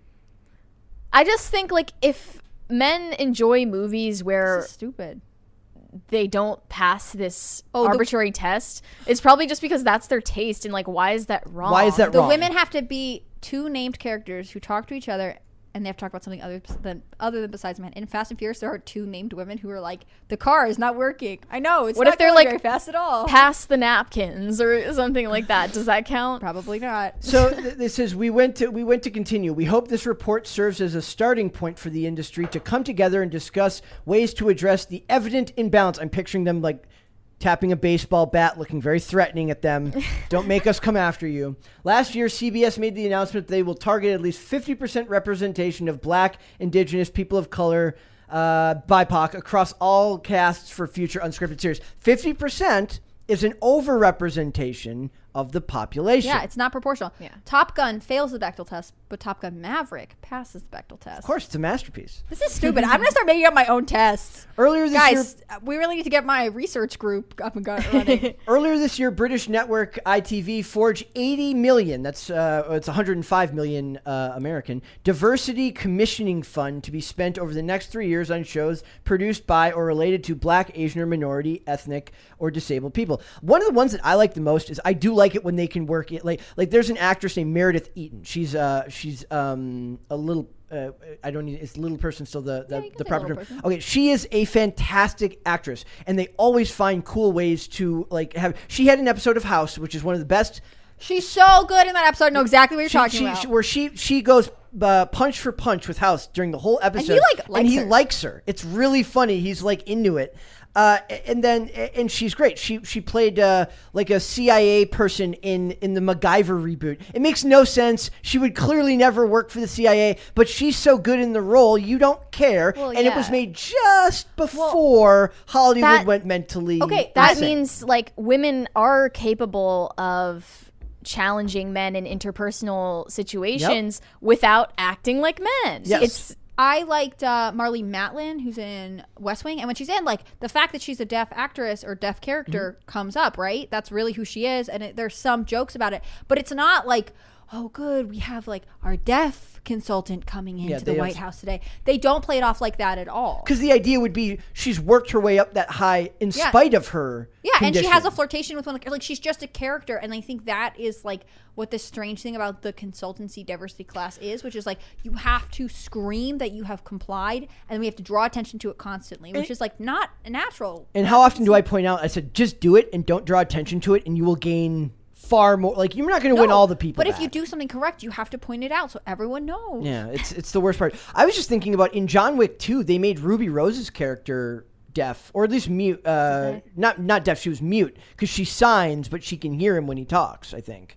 I just think like if men enjoy movies where This is stupid. they don't pass this Oh, the- arbitrary test, it's probably just because that's their taste, and like, why is that wrong? Why is that The wrong? women have to be two named characters who talk to each other, and they have to talk about something other than other than besides men. In Fast and Furious, there are two named women who are like, the car is not working. I know it's What not if they're, going like, very fast at all. Pass the napkins or something like that? Does that count? Probably not. So th- this is we went to we went to continue. We hope this report serves as a starting point for the industry to come together and discuss ways to address the evident imbalance. I'm picturing them like tapping a baseball bat, looking very threatening at them. Don't make us come after you. Last year, C B S made the announcement that they will target at least fifty percent representation of Black, Indigenous, people of color, uh, B I P O C across all casts for future unscripted series. fifty percent is an overrepresentation of the population. Yeah, it's not proportional. Yeah. Top Gun fails the Bechdel test, but Top Gun Maverick passes the Bechdel test. Of course, it's a masterpiece. This is stupid. I'm gonna start making up my own tests. Earlier this Guys, year, we really need to get my research group up and go- running. earlier this year, British network I T V forged eighty million. That's uh, it's one hundred five million uh, American diversity commissioning fund to be spent over the next three years on shows produced by or related to Black, Asian, or minority, ethnic, or disabled people. One of the ones that I like the most is I do like like it when they can work it. Like like there's an actress named Meredith Eaton. She's uh she's um a little. Uh, I don't need. Is little person still the the, Yeah, you can the say proper little term? person. Okay, she is a fantastic actress, and they always find cool ways to like have. She had an episode of House, which is one of the best. She's so good in that episode. I know exactly what you're She, talking she, about. she- where she she goes uh, punch for punch with House during the whole episode, like, likes and he her. likes her. It's really funny. He's like into it. Uh, and then, and she's great. She she played uh, like a C I A person in, in the MacGyver reboot. It makes no sense. She would clearly never work for the C I A, but she's so good in the role, you don't care. Well, and it yeah. was made just before Hollywood that- went mentally. Okay, That insane. means like women are capable of challenging men in interpersonal situations without acting like men. Yes. It's I liked uh, Marlee Matlin, who's in West Wing, and when she's in, like, the fact that she's a deaf actress or deaf character Mm-hmm. comes up, right? That's really who she is, and it, there's some jokes about it, but it's not like, oh, good, we have like our deaf consultant coming into Yeah, the they White don't- House today. They don't play it off like that at all. Because the idea would be she's worked her way up that high in Yeah. spite of her. Yeah, and she has condition. a flirtation with one. Like she's just a character, and I think that is like what the strange thing about the consultancy diversity class is, which is like you have to scream that you have complied, and we have to draw attention to it constantly, which is like not natural. And how often do I point out? I said, just do it and don't draw attention to it, and you will gain far more. Like you're not going to win No, all the people. But if back. you do something correct, you have to point it out so everyone knows. yeah, it's it's the worst part. I was just thinking about in John Wick two, they made Ruby Rose's character deaf, or at least mute. Uh, not not deaf. She was mute because she signs, but she can hear him when he talks. I think.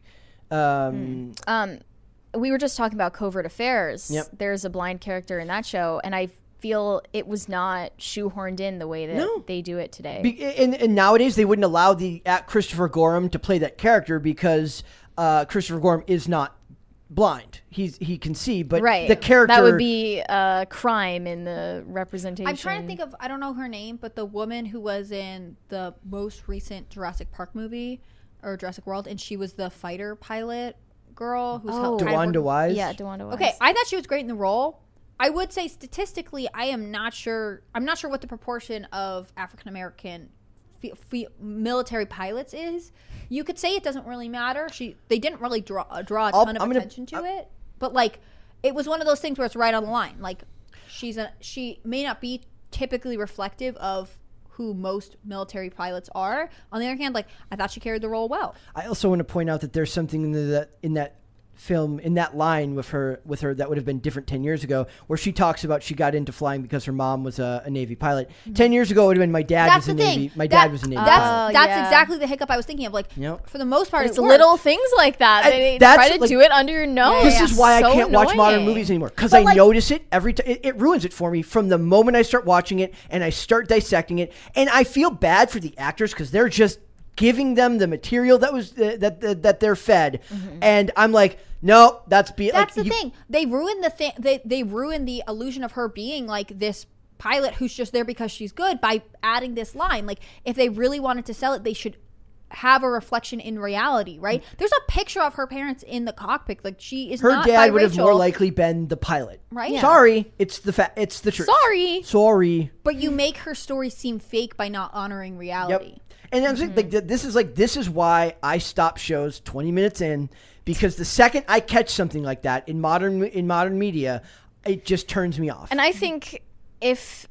Um, um we were just talking about Covert Affairs. Yep. There's a blind character in that show, and I feel it was not shoehorned in the way that No. they do it today. Be, and, and nowadays they wouldn't allow the at Christopher Gorham to play that character because uh, Christopher Gorham is not blind. He's he can see, but right. the character that would be a crime in the representation. I'm trying to think of, I don't know her name, but the woman who was in the most recent Jurassic Park movie or Jurassic World, and she was the fighter pilot girl who's Oh. kind of DeWanda Wise. Yeah, DeWanda Wise. Okay, I thought she was great in the role. I would say statistically, I am not sure. I'm not sure what the proportion of African American f- f- military pilots is. You could say it doesn't really matter. She they didn't really draw uh, draw a I'll- ton of I'm gonna- attention to it, but like it was one of those things where it's right on the line. Like she's a she may not be typically reflective of who most military pilots are. On the other hand, like I thought she carried the role well. I also want to point out that there's something in the, that in that film in that line with her with her that would have been different ten years ago, where she talks about she got into flying because her mom was a, a Navy pilot. ten years ago it would have been my dad That's was a the Navy thing. my That- dad was a Navy That's pilot. Oh, that's yeah. exactly the hiccup I was thinking of. Like Yep. for the most part, It's it worked. little things like that. And They that's, try to like- do it under your nose. This yeah. is why So I can't watch modern annoying. movies anymore, because But, I like- notice it every time. It, it ruins it for me from the moment I start watching it and I start dissecting it, and I feel bad for the actors because they're just giving them the material that was uh, that, that that they're fed, and I'm like, no, that's be That's like, the you- thing. They ruin the thing. They they ruin the illusion of her being like this pilot who's just there because she's good by adding this line. Like if they really wanted to sell it, they should have a reflection in reality, right? There's a picture of her parents in the cockpit. Like she is Her not dad biracial, would have more likely been the pilot, Right? Yeah. Sorry, it's the fa- it's the truth. Sorry. sorry. but you make her story seem fake by not honoring Yep. reality. And I'm saying, like, th- this is like this is why I stop shows twenty minutes in, because the second I catch something like that in modern in modern media, it just turns me off. And I think if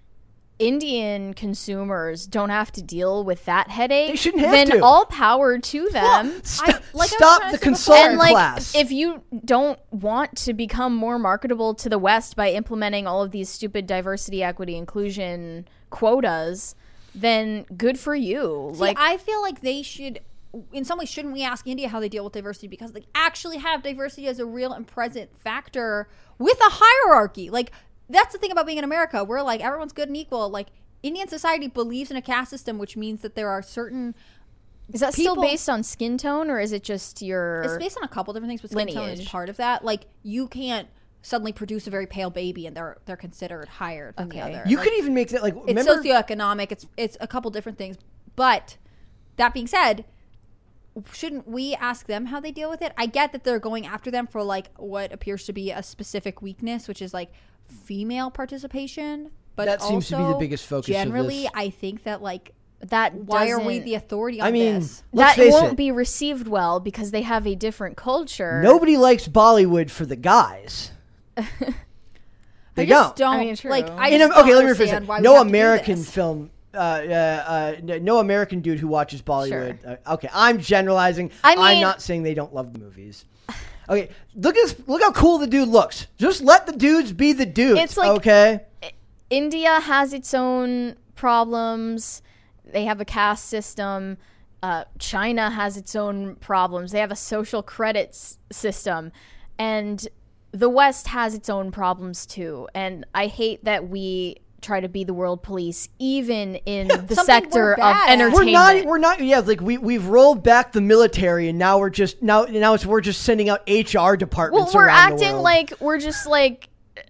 Indian consumers don't have to deal with that headache, They shouldn't have then to. all power to them. Stop, I- like I was stop trying the to say before. consultant And like, class. if you don't want to become more marketable to the West by implementing all of these stupid diversity, equity, inclusion quotas, then good for you. See, like, I feel like they should, in some ways, shouldn't we ask India how they deal with diversity? Because they actually have diversity as a real and present factor with a hierarchy. Like, that's the thing about being in America. We're like, everyone's good and equal. Like, Indian society believes in a caste system, which means that there are certain. is that still people- based on skin tone, or is it just your? It's based on a couple different things, but skin tone is lineage. part of that. Like, you can't suddenly produce a very pale baby and they're they're considered higher than the Okay. other. you Like, could even make that like it's remember socioeconomic. It's it's a couple different things. But that being said, shouldn't we ask them how they deal with it? I get that they're going after them for like what appears to be a specific weakness, which is like female participation. But That seems to be the also, biggest focus of Generally, this. I think that like that Why are we doesn't- the authority on I mean, this? let's that face won't it. be received well because they have a different culture. Nobody likes Bollywood for the guys. They I just don't. don't, I mean, true. like. I In just a- okay, don't let me rephrase understand that. why we No have to do American this. film, uh, uh, uh, n- no American dude who watches Bollywood. Sure. Uh, okay, I'm generalizing. I I'm mean- not saying they don't love the movies. Okay, look at this, look how cool the dude looks. Just let the dudes be the dudes. It's like- okay. India has its own problems. They have a caste system. Uh, China has its own problems. They have a social credits system. And the West has its own problems too. And I hate that we try to be the world police, even in the Something sector we're of bad at. entertainment. We're not. We're not. Yeah, like we we've rolled back the military, and now we're just now now it's we're just sending out H R well, departments. we're around the acting world. like we're just like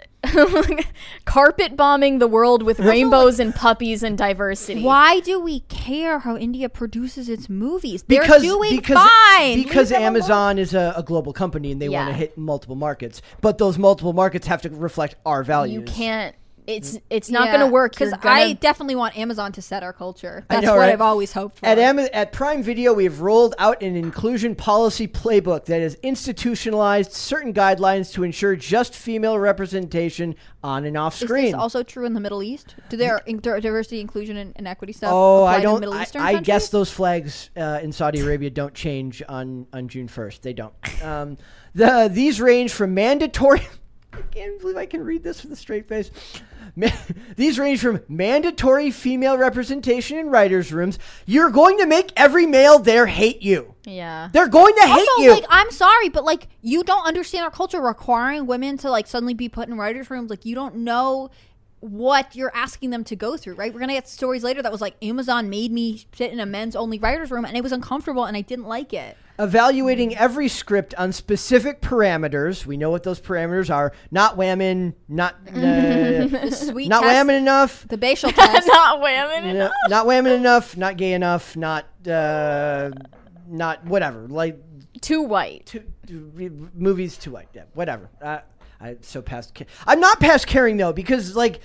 carpet bombing the world with rainbows and puppies and diversity. Why do we care how India produces its movies? They're because doing because fine. because Leave them alone. Amazon is a, a global company and they want to Yeah. hit multiple markets, but those multiple markets have to reflect our values. You can't. It's it's not Yeah, going to work because You're gonna- I definitely want Amazon to set our culture. I That's know, what right? I've always hoped for. At, Am- at Prime Video, we have rolled out an inclusion policy playbook that has institutionalized certain guidelines to ensure just female representation on and off Is screen. this also true in the Middle East? Do their in- diversity, inclusion, and, and equity stuff Oh, apply I to don't. Middle I, Eastern I countries? guess those flags uh, in Saudi Arabia don't change on, on June first. They don't. Um, the these range from mandatory. I can't believe I can read this with a straight face. Ma- these range from mandatory female representation in writers' rooms. You're going to make every male there hate you. Yeah. They're going to hate Also, you. like, I'm sorry, but like, you don't understand our culture requiring women to like suddenly be put in writers' rooms. Like, you don't know what you're asking them to go through, right? We're gonna get stories later that was like Amazon made me sit in a men's only writers' room and it was uncomfortable and I didn't like it. Evaluating every script on specific parameters. We know what those parameters are. Not whamming, not uh, The sweet not test, whamming enough. the Bayesian test. Not women. No, not whamming enough. Not gay enough. Not uh, not whatever. Like Too white. too, too, movies too white. Yeah, whatever. Uh, I'm so past. Ca- I'm not past caring though, because like,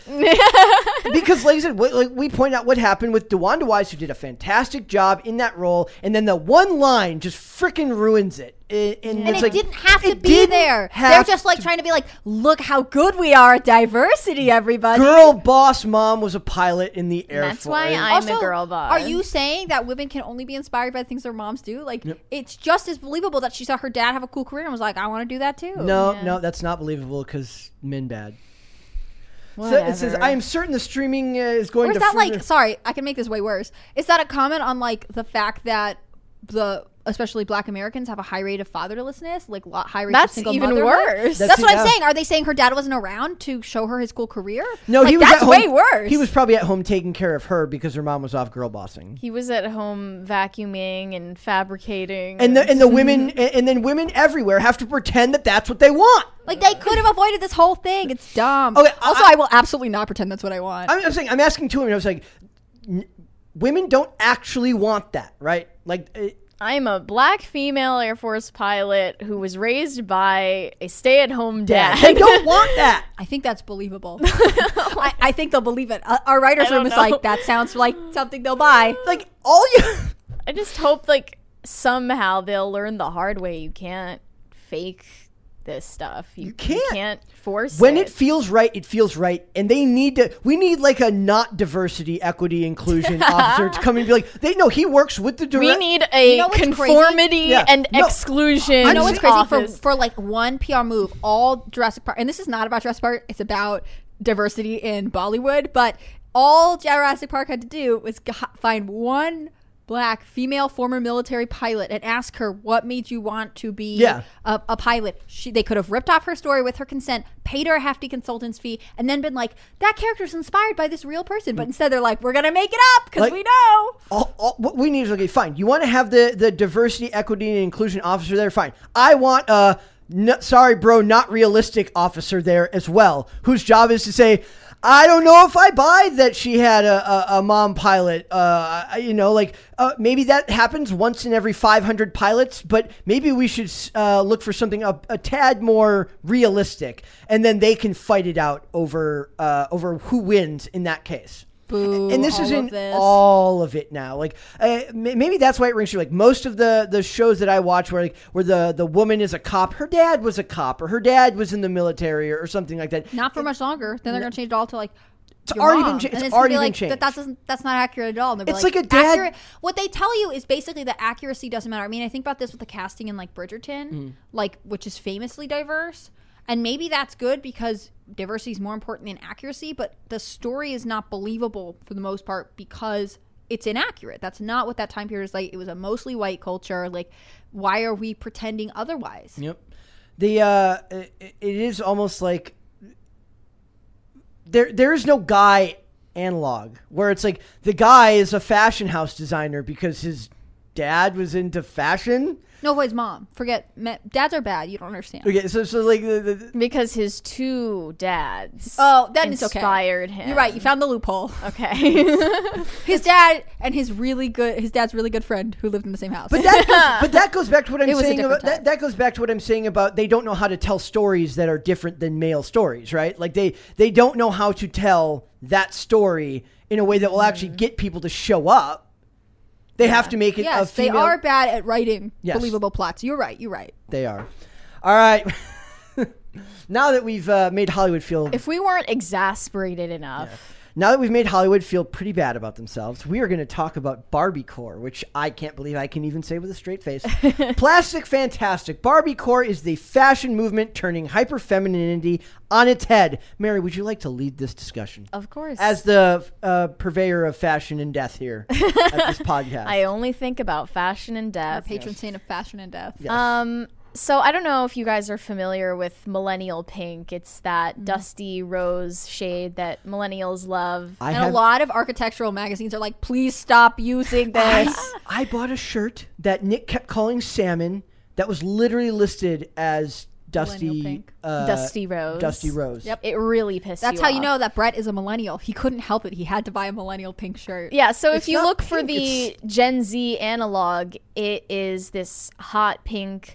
because like I said, we, like we point out what happened with DeWanda Wise, who did a fantastic job in that role, and then the one line just freaking ruins it. It- and And it's it like, didn't have to it be didn't there. They're have just like to- trying to be like, look how good we are at diversity, everybody. Girl boss mom was a pilot in the Air That's Force. why I'm Also, a girl boss. Are you saying that women can only be inspired by things their moms do? Like, it's just as believable that she saw her dad have a cool career and was like, I want to do that too. No, Yeah. no, that's not believable because men bad. So Whatever. it says, I am certain the streaming uh, is going Or is to that further- like, sorry, I can make this way worse. Is that a comment on like the fact that the, especially black Americans have a high rate of fatherlessness, like lot high rate of That's single even motherhood? worse. That's, That's- what yeah. I'm saying. Are they saying her dad wasn't around to show her his cool career? No, Like, he was that's at home, way worse. He was probably at home taking care of her because her mom was off girl bossing. He was at home vacuuming and fabricating. And the and the women and, and then women everywhere have to pretend that that's what they want. Like, they could have avoided this whole thing. It's dumb. Okay, also, I- I, will absolutely not pretend that's what I want. I'm, I'm saying I'm asking two women. I was like, n- women don't actually want that, right? Like, uh, I'm a black female Air Force pilot who was raised by a stay-at-home dad. they don't want that. I think that's believable. I, I think they'll believe it. Uh, our writer's I don't room is know. like, that sounds like something they'll buy. Like all you. I just hope like somehow they'll learn the hard way. You can't fake this stuff. You, You can't. can't force When it. it feels right, it feels right, and they need to. We need like a not diversity, equity, inclusion officer to come and be like, they know he works with the direct. we need a You know what's crazy? conformity Yeah. and No. exclusion. You know what's crazy? For, office. for like one P R move, all Jurassic Park, and this is not about Jurassic Park, it's about diversity in Bollywood, but all Jurassic Park had to do was g- find one black female former military pilot and ask her what made you want to be Yeah. a, a pilot. She, they could have ripped off her story with her consent, paid her a hefty consultant's fee, and then been like, that character's inspired by this real person. But instead they're like, we're going to make it up because Like- we know. All, all, what we need is okay, fine. You want to have the, the diversity, equity, and inclusion officer there? Fine. I want a, n- sorry, bro, not realistic officer there as well, whose job is to say, I don't know if I buy that she had a, a, a mom pilot. Uh, I- you know, like uh, maybe that happens once in every five hundred pilots, but maybe we should uh, look for something a, a tad more realistic, and then they can fight it out over uh, over who wins in that case. Boo, and this all is of in this. all of it now. Like uh, m- maybe that's why it rings true. Like most of the the shows that I watch, where like where the the woman is a cop, her dad was a cop, or her dad was in the military, or, or something like that. Not for much longer. Then they're gonna change it all to like. It's your already mom. been cha- And it's gonna already be been like, changed. That, that doesn't. That's not accurate at all. And they'll be It's like a dad- accurate. What they tell you is basically the accuracy doesn't matter. I mean, I think about this with the casting in like Bridgerton, Mm-hmm. like which is famously diverse, and maybe that's good because diversity is more important than accuracy. But the story is not believable for the most part because it's inaccurate. That's not what that time period is like. It was a mostly white culture. Like, why are we pretending otherwise? Yep. The uh, it, it is almost like there there is no guy analog where it's like the guy is a fashion house designer because his dad was into fashion. No, his mom. Forget. Me, dads are bad. You don't understand. Okay, so so like the, the, Because his two dads Oh, then it's okay. inspired him. You're right. You found the loophole. Okay. His dad and his really good, his dad's really good friend who lived in the same house. but that goes, but that goes back to what I'm It was a saying about different that, that goes back to what I'm saying about they don't know how to tell stories that are different than male stories, right? Like they they don't know how to tell that story in a way that will actually get people to show up. They have to make it a yes, they female. are bad at writing Yes. believable plots. You're right. You're right. They are. All right. Now that we've uh, made Hollywood feel If we weren't exasperated enough, now that we've made Hollywood feel pretty bad about themselves, we are going to talk about Barbiecore, which I can't believe I can even say with a straight face. Plastic fantastic. Barbiecore is the fashion movement turning hyper-femininity on its head. Mary, would you like to lead this discussion? of course. As the uh, purveyor of fashion and death here at this podcast. I only think about fashion and Our death. patron saint of fashion and death. Yes. Um, so I don't know if you guys are familiar with millennial pink. It's that Mm-hmm. dusty rose shade that millennials love. I And have, a lot of architectural magazines are like, please stop using this. I, I bought a shirt that Nick kept calling salmon that was literally listed as dusty Millennial pink. uh, Dusty rose. Dusty rose. Yep. It really pissed That's you how you off. know that Brett is a millennial. He couldn't help it. He had to buy a millennial pink shirt. Yeah, so It's if you not look for pink, the it's- Gen Z analog, it is this hot pink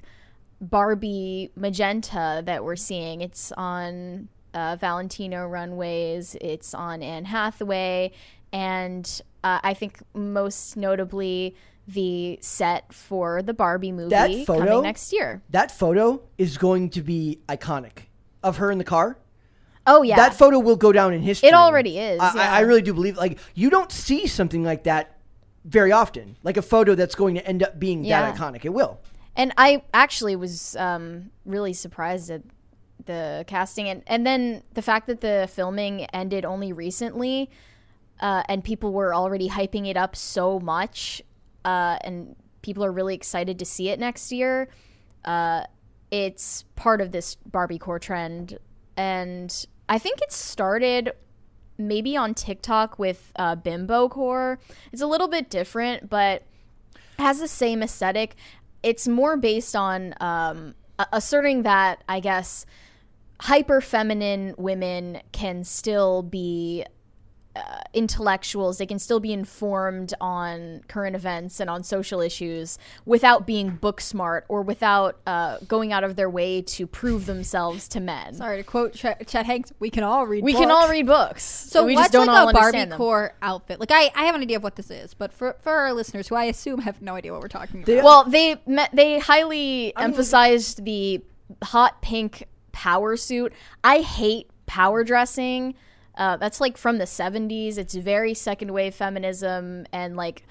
Barbie magenta that we're seeing. It's on uh, Valentino runways, it's on Anne Hathaway, and uh, I think most notably the set for the Barbie movie That photo? coming next year. That photo is going to be iconic of her in the car. Oh, yeah. That photo will go down in history. It already is, I, I- yeah. I really do believe. Like you don't see something like that very often. Like a photo that's going to end up being Yeah. that iconic. It will. And I actually was um, really surprised at the casting. And, and then the fact that the filming ended only recently uh, and people were already hyping it up so much uh, and people are really excited to see it next year. Uh, it's part of this Barbiecore trend. And I think it started maybe on TikTok with uh, Bimbo Core. It's a little bit different, but has the same aesthetic. It's more based on um, a- asserting that, I guess, hyper feminine women can still be uh, intellectuals. They can still be informed on current events and on social issues without being book smart or without uh, going out of their way to prove themselves to men. Sorry to quote Chet, Chet Hanks, we can all read We books. can all read books. So we what's just don't like all a Barbie understand them. core outfit? Like I, I have an idea of what this is, but for, for our listeners who I assume have no idea what we're talking about. They- Well, they me- they highly I'm emphasized the hot pink power suit. I hate power dressing. Uh, that's like from the seventies. It's very second wave feminism and like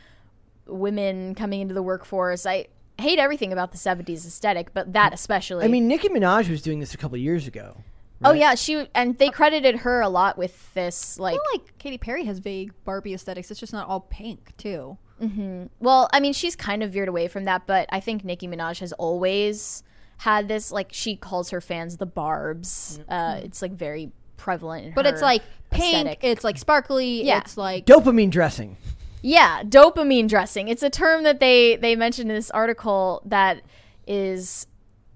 women coming into the workforce. I hate everything about the seventies aesthetic, but that especially. I mean, Nicki Minaj was doing this a couple years ago. oh right? yeah, she and they credited her a lot with this. Like, I feel like Katy Perry has vague Barbie aesthetics. It's just not all pink too. well, I mean, she's kind of veered away from that, but I think Nicki Minaj has always had this. Like, she calls her fans the Barbs. Uh, it's like very prevalent in But her it's like pink. aesthetic. It's like sparkly. Yeah. It's like Dopamine dressing. Yeah, dopamine dressing. It's a term that they they mentioned in this article that is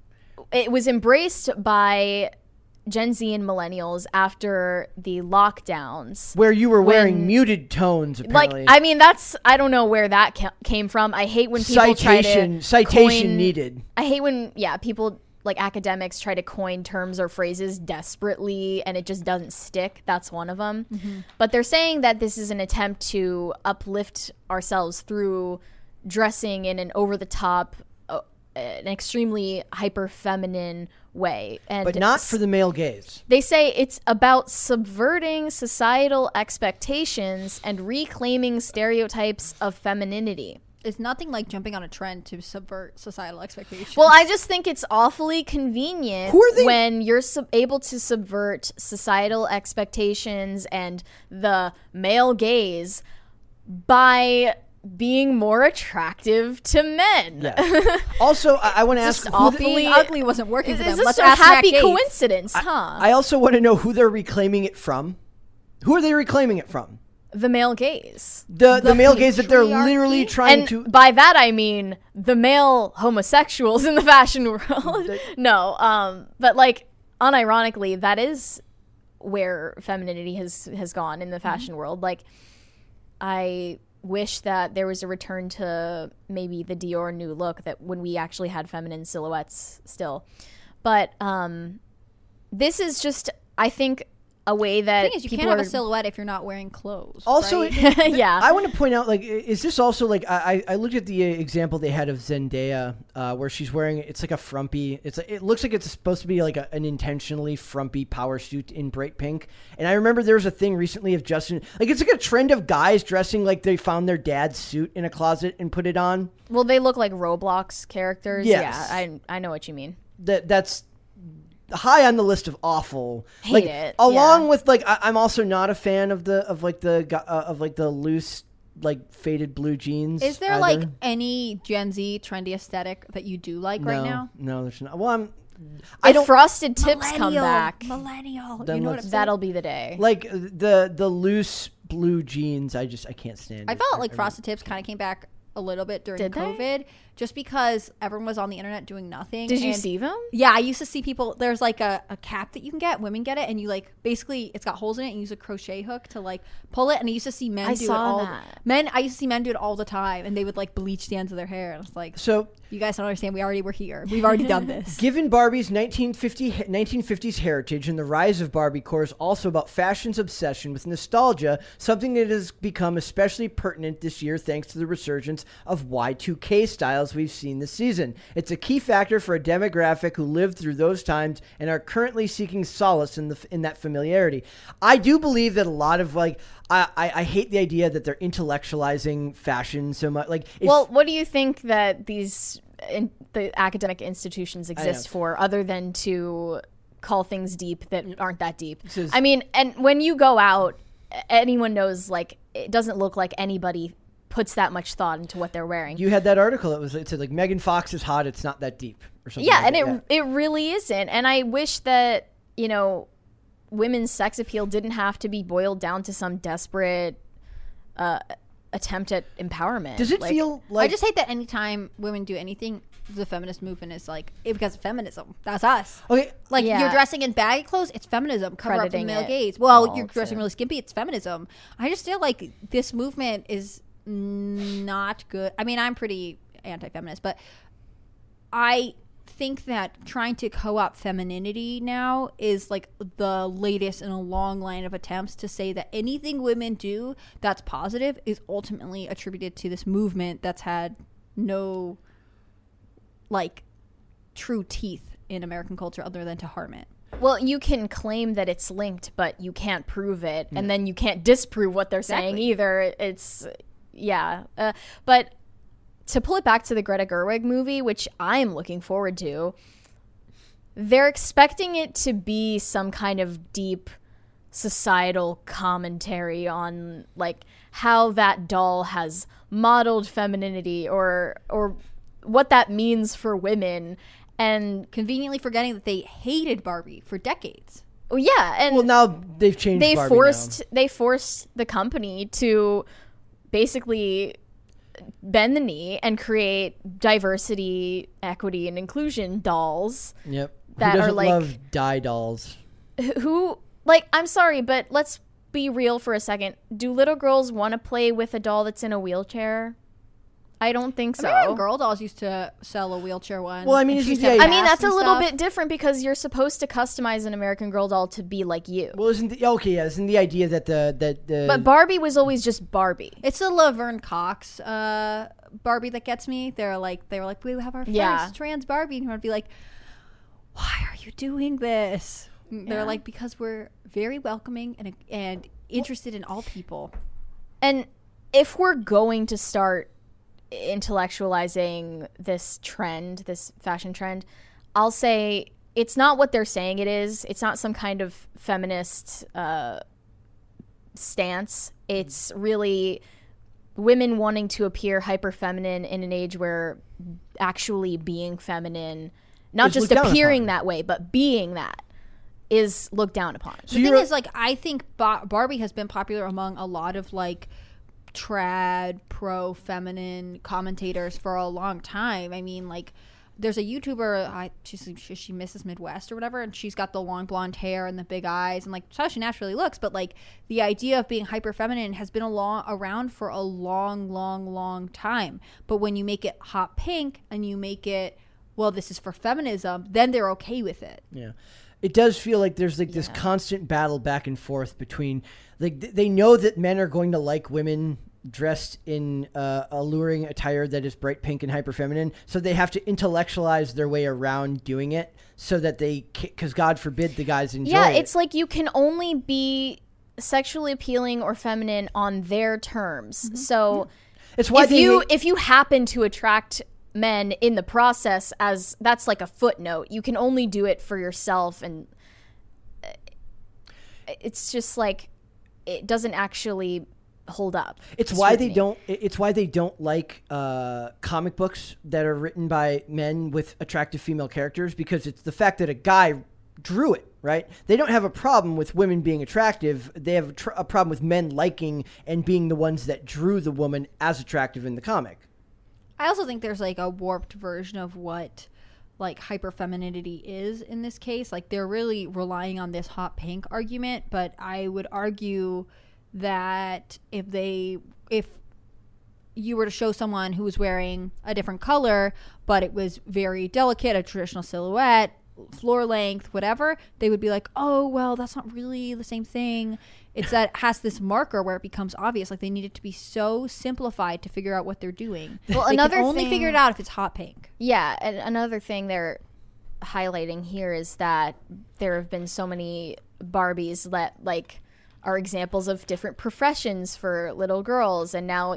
it was embraced by Gen Z and millennials after the lockdowns. Where you were wearing When- muted tones, apparently. Like, I mean, that's I don't know where that ca- came from. I hate when people try citation to citation coin- needed. I hate when yeah people like academics try to coin terms or phrases desperately and it just doesn't stick. That's one of them. Mm-hmm. But they're saying that this is an attempt to uplift ourselves through dressing in an over-the-top, uh, an extremely hyper-feminine way. And but not for the male gaze. They say it's about subverting societal expectations and reclaiming stereotypes of femininity. It's nothing like jumping on a trend to subvert societal expectations. Well, I just think it's awfully convenient when you're sub- able to subvert societal expectations and the male gaze by being more attractive to men. Yeah. Also, I, I want to ask, Just who awfully being ugly wasn't working Is for them. this Let's a ask happy Matt Gaetz. coincidence, huh? I also want to know who they're reclaiming it from. Who are they reclaiming it from? The male gaze. The the, The male gaze that they're patriarchy? literally trying And to. by that I mean the male homosexuals in the fashion world. No, um, but like unironically, that is where femininity has has gone in the fashion mm-hmm. world. Like, I wish that there was a return to maybe the Dior new look, that when we actually had feminine silhouettes still. But um, this is just, I think, a way that The thing is, you people can't have are, a silhouette if you're not wearing clothes. Also, right? it- it- Yeah. I want to point out, like, is this also like I, I looked at the uh, example they had of Zendaya, uh, where she's wearing it's like a frumpy. It's it looks like it's supposed to be like a, an intentionally frumpy power suit in bright pink. And I remember there was a thing recently of Justin, like it's like a trend of guys dressing like they found their dad's suit in a closet and put it on. well, they look like Roblox characters. Yes. Yeah, I I know what you mean. That that's high on the list of awful. Hate like, it, along yeah. with like I, I'm also not a fan of the of like the gu- uh, of like the loose like faded blue jeans. Is there either. like any Gen Z trendy aesthetic that you do like no, right now? No, there's not. Well, I'm. I If don't frosted tips come Millennial, back, Millennial. Then You know what let's- I'm saying? that'll be the day. like the the loose blue jeans. I just I can't stand. I it. felt like I- frosted tips kind of came back a little bit during Did they? COVID, just because everyone was on the internet doing nothing. Did you and see them? Yeah, I used to see people. There's like a, a cap that you can get. Women get it, and you like basically it's got holes in it, and you use a crochet hook to like pull it. And I used to see men I do saw it all. that. Men, I used to see men do it all the time, and they would like bleach the ends of their hair. And I was like, So, you guys don't understand. We already were here. We've already done this. given Barbie's nineteen fifty, nineteen fifties heritage and the rise of Barbiecore is also about fashion's obsession with nostalgia, something that has become especially pertinent this year thanks to the resurgence of Y two K styles we've seen this season. It's a key factor for a demographic who lived through those times and are currently seeking solace in the in that familiarity. I do believe that a lot of like I, I, I hate the idea that they're intellectualizing fashion so much. Like, it's, Well, what do you think that these in, the academic institutions exist know. for, other than to call things deep that aren't that deep? is- I mean, and when you go out, anyone knows, like, it doesn't look like anybody puts that much thought into what they're wearing. you had that article. It was it said like Megan Fox is hot. It's not that deep or something. Yeah, like and that. it Yeah. it really isn't. And I wish that, you know, women's sex appeal didn't have to be boiled down to some desperate uh, attempt at empowerment. Does it Like, feel like I just hate that anytime women do anything, the feminist movement is like, it because of feminism. That's us. okay? Like, Yeah. you're dressing in baggy clothes, it's feminism. Cover up Crediting the male it gaze. Well, all you're dressing to- really skimpy, it's feminism. I just feel like this movement is not good. I mean, I'm pretty anti-feminist, but I think that trying to co-opt femininity now is like the latest in a long line of attempts to say that anything women do that's positive is ultimately attributed to this movement that's had no like true teeth in American culture other than to harm it. Well, you can claim that it's linked, but you can't prove it, and then you can't disprove what they're saying Exactly. either. It's, yeah. Uh, but to pull it back to the Greta Gerwig movie, which I am looking forward to, they're expecting it to be some kind of deep societal commentary on, like, how that doll has modeled femininity, or or what that means for women. And Conveniently forgetting that they hated Barbie for decades. well, yeah, and Well, now they've changed. they Barbie forced now. they forced the company to basically bend the knee and create diversity, equity, and inclusion dolls. Yep. that Who are doesn't like- love dye dolls? Who, like, I'm sorry, but let's be real for a second. Do little girls want to play with a doll that's in a wheelchair? I don't think so. American Girl Dolls used to sell a wheelchair one. Well, I mean, and it's she used the to have idea- I mean, masks that's a and little stuff. bit different because you're supposed to customize an American Girl doll to be like you. Well, isn't the, okay? Yeah, isn't the idea that the that the But Barbie was always just Barbie. It's the Laverne Cox uh, Barbie that gets me. They're like, they were like, we have our first Yeah. trans Barbie, and you want to be like, why are you doing this? They're Yeah. like, because we're very welcoming and and interested in all people. And if we're going to start intellectualizing this trend, this fashion trend, I'll say it's not what they're saying it is. It's not some kind of feminist uh, stance. It's really women wanting to appear hyper feminine in an age where actually being feminine, not Is just looked down appearing upon. that way, but being that is looked down upon. So The thing you're- is, like, I think Ba- Barbie has been popular among a lot of like trad, pro feminine commentators for a long time. I mean, like, there's a YouTuber, I she's she, she Missus Midwest or whatever, and she's got the long blonde hair and the big eyes, and like, that's how she naturally looks. But like, the idea of being hyper feminine has been a long, around for a long, long, long time. But when you make it hot pink and you make it, well, this is for feminism, then they're okay with it. Yeah. It does feel like there's like this constant battle back and forth between like th- they know that men are going to like women dressed in uh, alluring attire that is bright pink and hyper feminine, so they have to intellectualize their way around doing it so that they because God forbid the guys enjoy Yeah, it. it's like you can only be sexually appealing or feminine on their terms. So It's why if they you hate- if you happen to attract men in the process, as that's like a footnote, you can only do it for yourself, and uh, it's just like it doesn't actually hold up. It's to why they scrutiny. don't. It's why they don't like uh, comic books that are written by men with attractive female characters, because it's the fact that a guy drew it. Right? They don't have a problem with women being attractive. They have a, tr- a problem with men liking and being the ones that drew the woman as attractive in the comic. I also think there's like a warped version of what like hyper femininity is in this case. Like, they're really relying on this hot pink argument, but I would argue that if they if you were to show someone who was wearing a different color but it was very delicate, a traditional silhouette, floor length, whatever, they would be like, oh, well, that's not really the same thing. It's that it has this marker where it becomes obvious. Like, they need it to be so simplified to figure out what they're doing. Well, They another can only thing- figure it out if it's hot pink. Yeah, and another thing they're highlighting here is that there have been so many Barbies that like are examples of different professions for little girls, and now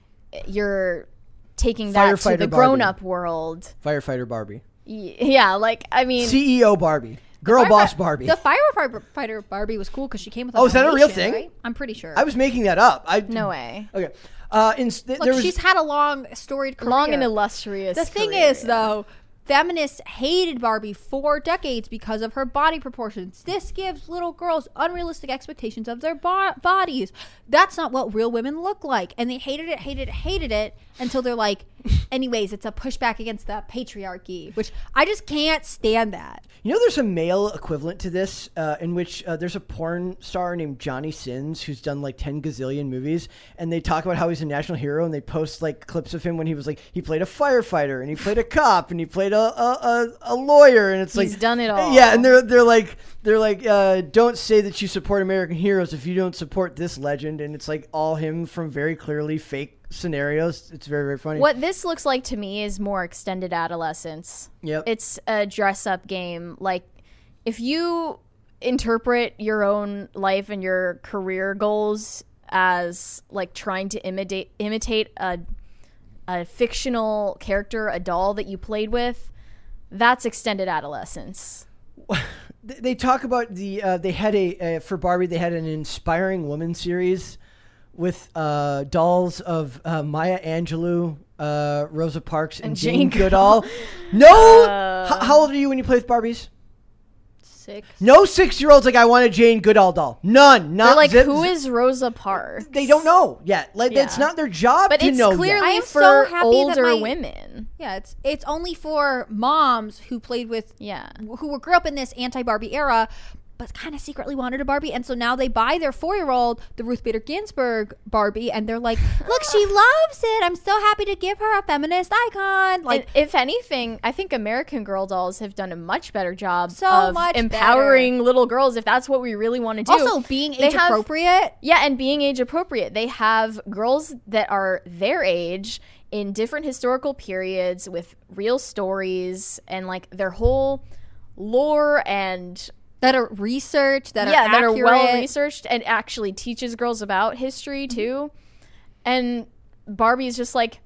you're taking that to Firefighter the Barbie. grown-up world. Firefighter Barbie, Y- Yeah, like I mean, C E O Barbie, girl boss Barbie. The firefighter Barbie was cool because she came with. A Oh, is that a real foundation, thing? Right? I'm pretty sure. I was making that up. I no way. Okay. Uh, in, th- Look, there was she's had a long, storied career. Long and illustrious. The thing career, is, yeah. though, feminists hated Barbie for decades because of her body proportions. This gives little girls unrealistic expectations of their bo- bodies. That's not what real women look like. And they hated it, hated it, hated it until they're like, anyways, it's a pushback against the patriarchy, which I just can't stand that. You know, there's a male equivalent to this uh, in which uh, there's a porn star named Johnny Sins who's done like ten gazillion movies, and they talk about how he's a national hero, and they post like clips of him when he was like, he played a firefighter, and he played a cop, and he played a a, a, a lawyer, and it's like He's done it all. Yeah, and they're they're like they're like uh, don't say that you support American heroes if you don't support this legend, and it's like all him from very clearly fake scenarios. It's very very funny. What this looks like to me is more extended adolescence. Yep. It's a dress up game. Like, if you interpret your own life and your career goals as like trying to imitate imitate a a fictional character, a doll that you played with, that's extended adolescence. They they talk about the uh, they had a uh, for Barbie they had an inspiring woman series with uh, dolls of uh, Maya Angelou, uh, Rosa Parks, and, And Jane, Jane Goodall. No, Uh, H- how old are you when you play with Barbies? Six. No six-year-olds like I want a Jane Goodall doll. None. Not They're like, zip- who is Rosa Parks? They don't know yet. Like it's Yeah. not their job But to it's know yet. clearly I am for so happy that older my- women. Yeah, it's it's only for moms who played with Yeah. who were grew up in this anti-Barbie era, but kind of secretly wanted a Barbie. And so now they buy their four-year-old the Ruth Bader Ginsburg Barbie, and they're like, look, she loves it. I'm so happy to give her a feminist icon. Like, And if anything, I think American Girl dolls have done a much better job So of much empowering little girls if that's what we really want to do. also being They age have- appropriate. Yeah, and being age appropriate. They have girls that are their age in different historical periods with real stories and like their whole lore and That are researched, that yeah, are that are accurate. well researched and actually teaches girls about history Mm-hmm. too. And Barbie's just like,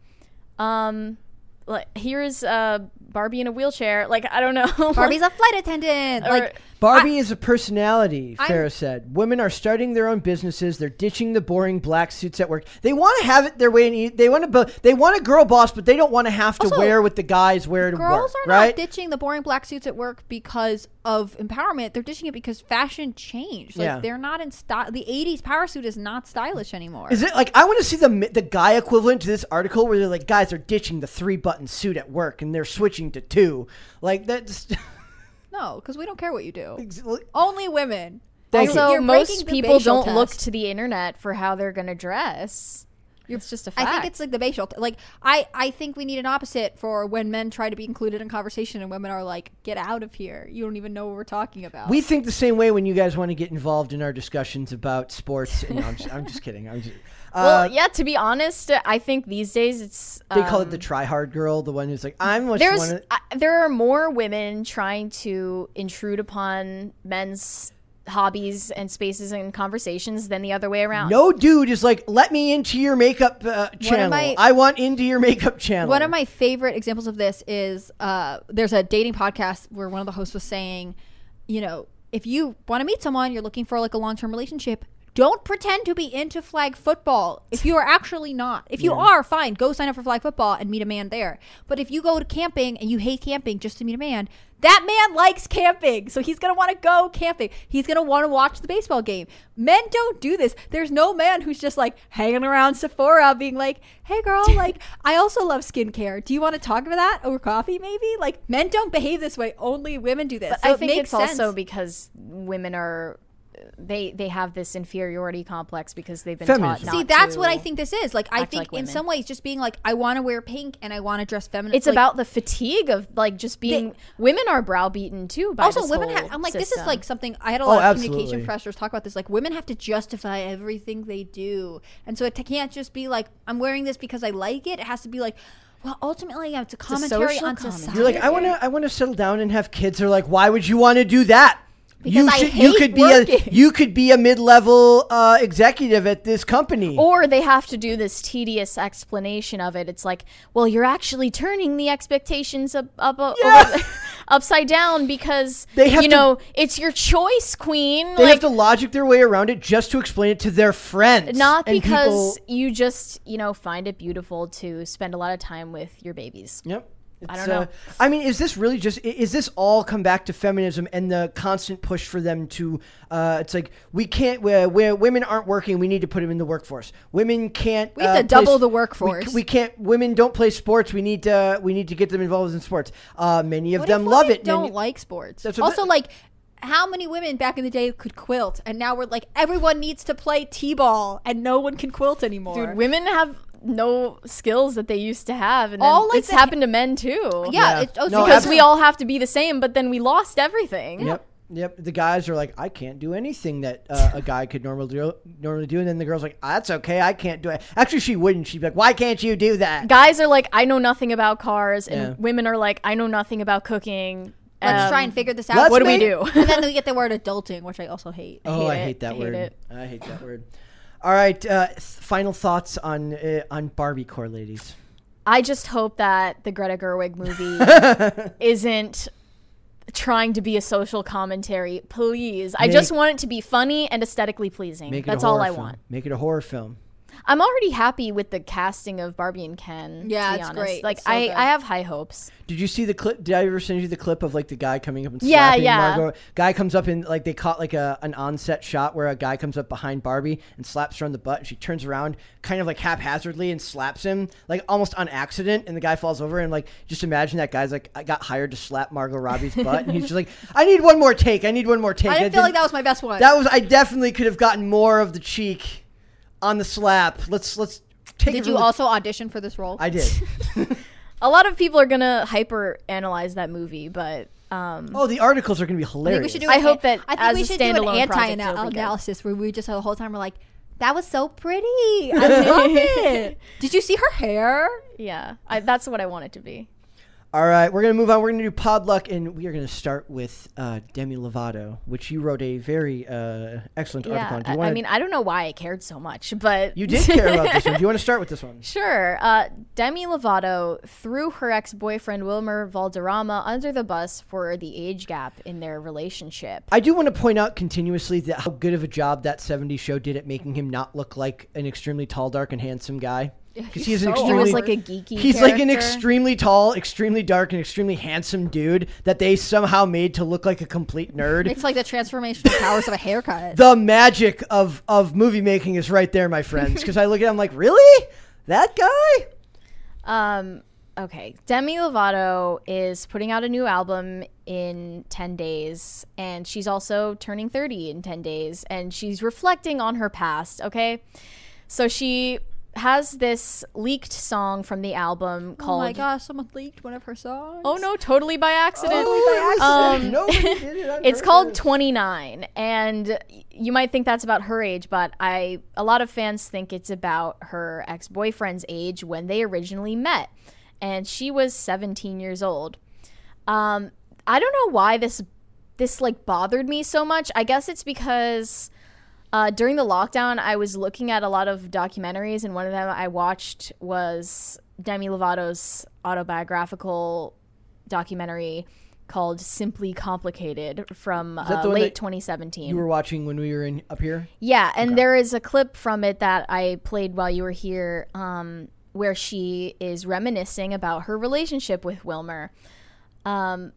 um, like here's uh Barbie in a wheelchair. Like I don't know. Barbie's a flight attendant. Or- Like, Barbie is a personality, I'm- Farrah said. Women are starting their own businesses. They're ditching the boring black suits at work. They want to have it their way and eat. They want to. Bu- they want a girl boss, but they don't want to have to Also, wear what the guys wear to girls work. are right? not ditching the boring black suits at work because of empowerment. They're ditching it because fashion changed. Like Yeah. they're not in style. The eighties power suit is not stylish anymore. Is it like I want to see the mi- the guy equivalent to this article where they're like, guys are ditching the three button suit at work and they're switching to two. Like that's. No, because we don't care what you do. Ex- Only women. Thank you. Also, You're most breaking the people Bayesian don't look test. to the internet for how they're going to dress. It's just a fact. I think it's like the Bayesian. Like I, I think we need an opposite for when men try to be included in conversation and women are like, "Get out of here! You don't even know what we're talking about." We think the same way when you guys want to get involved in our discussions about sports. And, no, I'm, just, I'm just kidding. I'm just, uh, well, yeah. To be honest, I think these days it's they call um, it the try hard girl, the one who's like, I'm just There's one of. uh, there are more women trying to intrude upon men's hobbies and spaces and conversations than the other way around. No dude is like, let me into your makeup uh, channel. my- I want into your makeup channel. One of my favorite examples of this is uh, there's a dating podcast where one of the hosts was saying, you know, if you want to meet someone, you're looking for like a long term relationship. Don't pretend to be into flag football if you are actually not. If you Yeah. are, fine, go sign up for flag football and meet a man there. But if you go to camping and you hate camping just to meet a man, that man likes camping. So he's going to want to go camping. He's going to want to watch the baseball game. Men don't do this. There's no man who's just like hanging around Sephora being like, hey girl, like I also love skincare. Do you want to talk about that over coffee maybe? Like men don't behave this way. Only women do this. But So I it think makes it's also sense. because women are they they have this inferiority complex because they've been Feminism. taught not See, that's to what I think this is. Like, I act think like in women. some ways, just being like, I want to wear pink and I want to dress feminine. It's like, about the fatigue of like just being women are browbeaten too by also this women. whole Ha- I'm like, this is system. like something I had a Oh, lot of absolutely. communication professors talk about this. Like, women have to justify everything they do, and so it t- can't just be like, I'm wearing this because I like it. It has to be like, well, ultimately, it's a commentary social on commentary. society. You're like, I want to, I want to settle down and have kids. They're like, why would you want to do that? Because you I should, you hate could be working. a, you could be a mid-level uh, executive at this company. Or they have to do this tedious explanation of it. It's like, well, you're actually turning the expectations up, up, up Yeah. over- upside down because They have you to- know it's your choice, queen. They like, have to logic their way around it just to explain it to their friends. not And because people- you just you know find it beautiful to spend a lot of time with your babies. Yep. I It's, don't know. uh, I mean, is this really just? i- Is this all come back to feminism and the constant push for them to? Uh, it's like we can't. Where, where women aren't working, we need to put them in the workforce. Women can't. We have uh, to double play- the we- workforce. We, can't. Women don't play sports. We need to. We need to get them involved in sports. Uh, many of What them if love women it. Don't Many- like sports. That's what Also, I'm- like, how many women back in the day could quilt, and now we're like, everyone needs to play t-ball, and no one can quilt anymore. Dude, women have no skills that they used to have, and then All, like, it's the- happened to men too. yeah, Yeah. it's oh, No, because absolutely. we all have to be the same, but then we lost everything. Yep. Yep. The guys are like, I can't do anything that uh, a guy could normally do, normally do, and then the girl's like, that's okay, I can't do it. Actually, she wouldn't. She'd be like, why can't you do that? Guys are like, I know nothing about cars, and Yeah. women are like, I know nothing about cooking. Let's Um, try and figure this out. let's What do we make- do? and then we get the word adulting, which I also hate. Oh, I hate hate it. that I hate word. it. I hate that word. All right, uh, th- final thoughts on uh, on Barbie core, ladies. I just hope that the Greta Gerwig movie isn't trying to be a social commentary. Please, I Make- just want it to be funny and aesthetically pleasing. Make it That's a all horror I film. want. Make it a horror film. I'm already happy with the casting of Barbie and Ken. Yeah, to be it's honest. great. Like It's so I, good. I have high hopes. Did you see the clip? Did I ever send you the clip of like the guy coming up and Yeah, slapping yeah. Margot? Guy comes up and like they caught like a an on-set shot where a guy comes up behind Barbie and slaps her on the butt, and she turns around kind of like haphazardly and slaps him like almost on accident, and the guy falls over. And like just imagine that guy's like, I got hired to slap Margot Robbie's butt, and he's just like, I need one more take. I need one more take. I didn't feel like that was my best one. That was I definitely could have gotten more of the cheek on the slap. Let's let's take. Did it you from the- also audition for this role? I did. A lot of people are gonna hyper analyze that movie, but um, Oh, the articles are going to be I think hilarious. we should do. I an- hope that I think as we a should do an standalone project, it'll be good. anti-analysis where we just the whole time we're like, "That was so pretty. I love it. Did you see her hair?" yeah, I, that's what I want it to be. All right, we're going to move on. We're going to do Podluck, and we are going to start with uh, Demi Lovato, which you wrote a very uh, excellent article Yeah, on. Do you I, wanna, I mean, I don't know why I cared so much, but you did care about this one. Do you want to start with this one? Sure. Uh, Demi Lovato threw her ex-boyfriend Wilmer Valderrama under the bus for the age gap in their relationship. I do want to point out continuously that how good of a job that seventies show did at making him not look like an extremely tall, dark, and handsome guy. Because he is an so He extremely, was like a geeky he's like an character. extremely tall, extremely dark, and extremely handsome dude that they somehow made to look like a complete nerd. It's like the transformational powers of a haircut. The magic of of movie making is right there, my friends. Because I look at him like, really? That guy? Um, okay. Demi Lovato is putting out a new album in ten days, and she's also turning thirty in ten days, and she's reflecting on her past, okay? So she has this leaked song from the album Oh called... my gosh, someone leaked one of her songs. Oh, no, totally by accident. Oh, Um, nobody did it on It's called purpose. twenty-nine, and you might think that's about her age, but I a lot of fans think it's about her ex-boyfriend's age when they originally met, and she was seventeen years old. Um, I don't know why this this like bothered me so much. I guess it's because uh, during the lockdown, I was looking at a lot of documentaries, and one of them I watched was Demi Lovato's autobiographical documentary called Simply Complicated from that uh, the one late that twenty seventeen. You were watching when we were in up here? Yeah, and there is a clip from it that I played while you were here um, where she is reminiscing about her relationship with Wilmer. Um,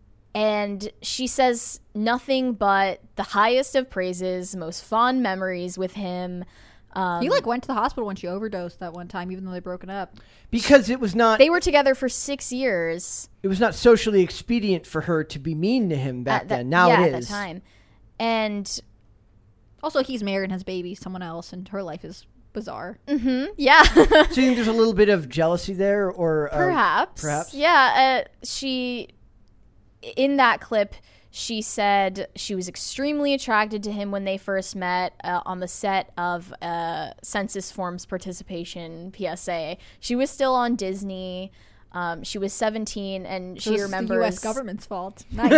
and she says nothing but the highest of praises, most fond memories with him. Um, He like went to the hospital when she overdosed that one time, even though they broken up. Because it was not they were together for six years. it was not socially expedient for her to be mean to him back at that- then. Now yeah, it at is. that time. And Also, he's married and has babies, someone else, and her life is bizarre. mhm, yeah. So you think there's a little bit of jealousy there, or uh, Perhaps. perhaps? Yeah. Uh, she, in that clip, she said she was extremely attracted to him when they first met uh, on the set of uh, Census Forms Participation P S A. She was still on Disney. Um, she was seventeen, and So she this remembers is the U S government's fault. Nice.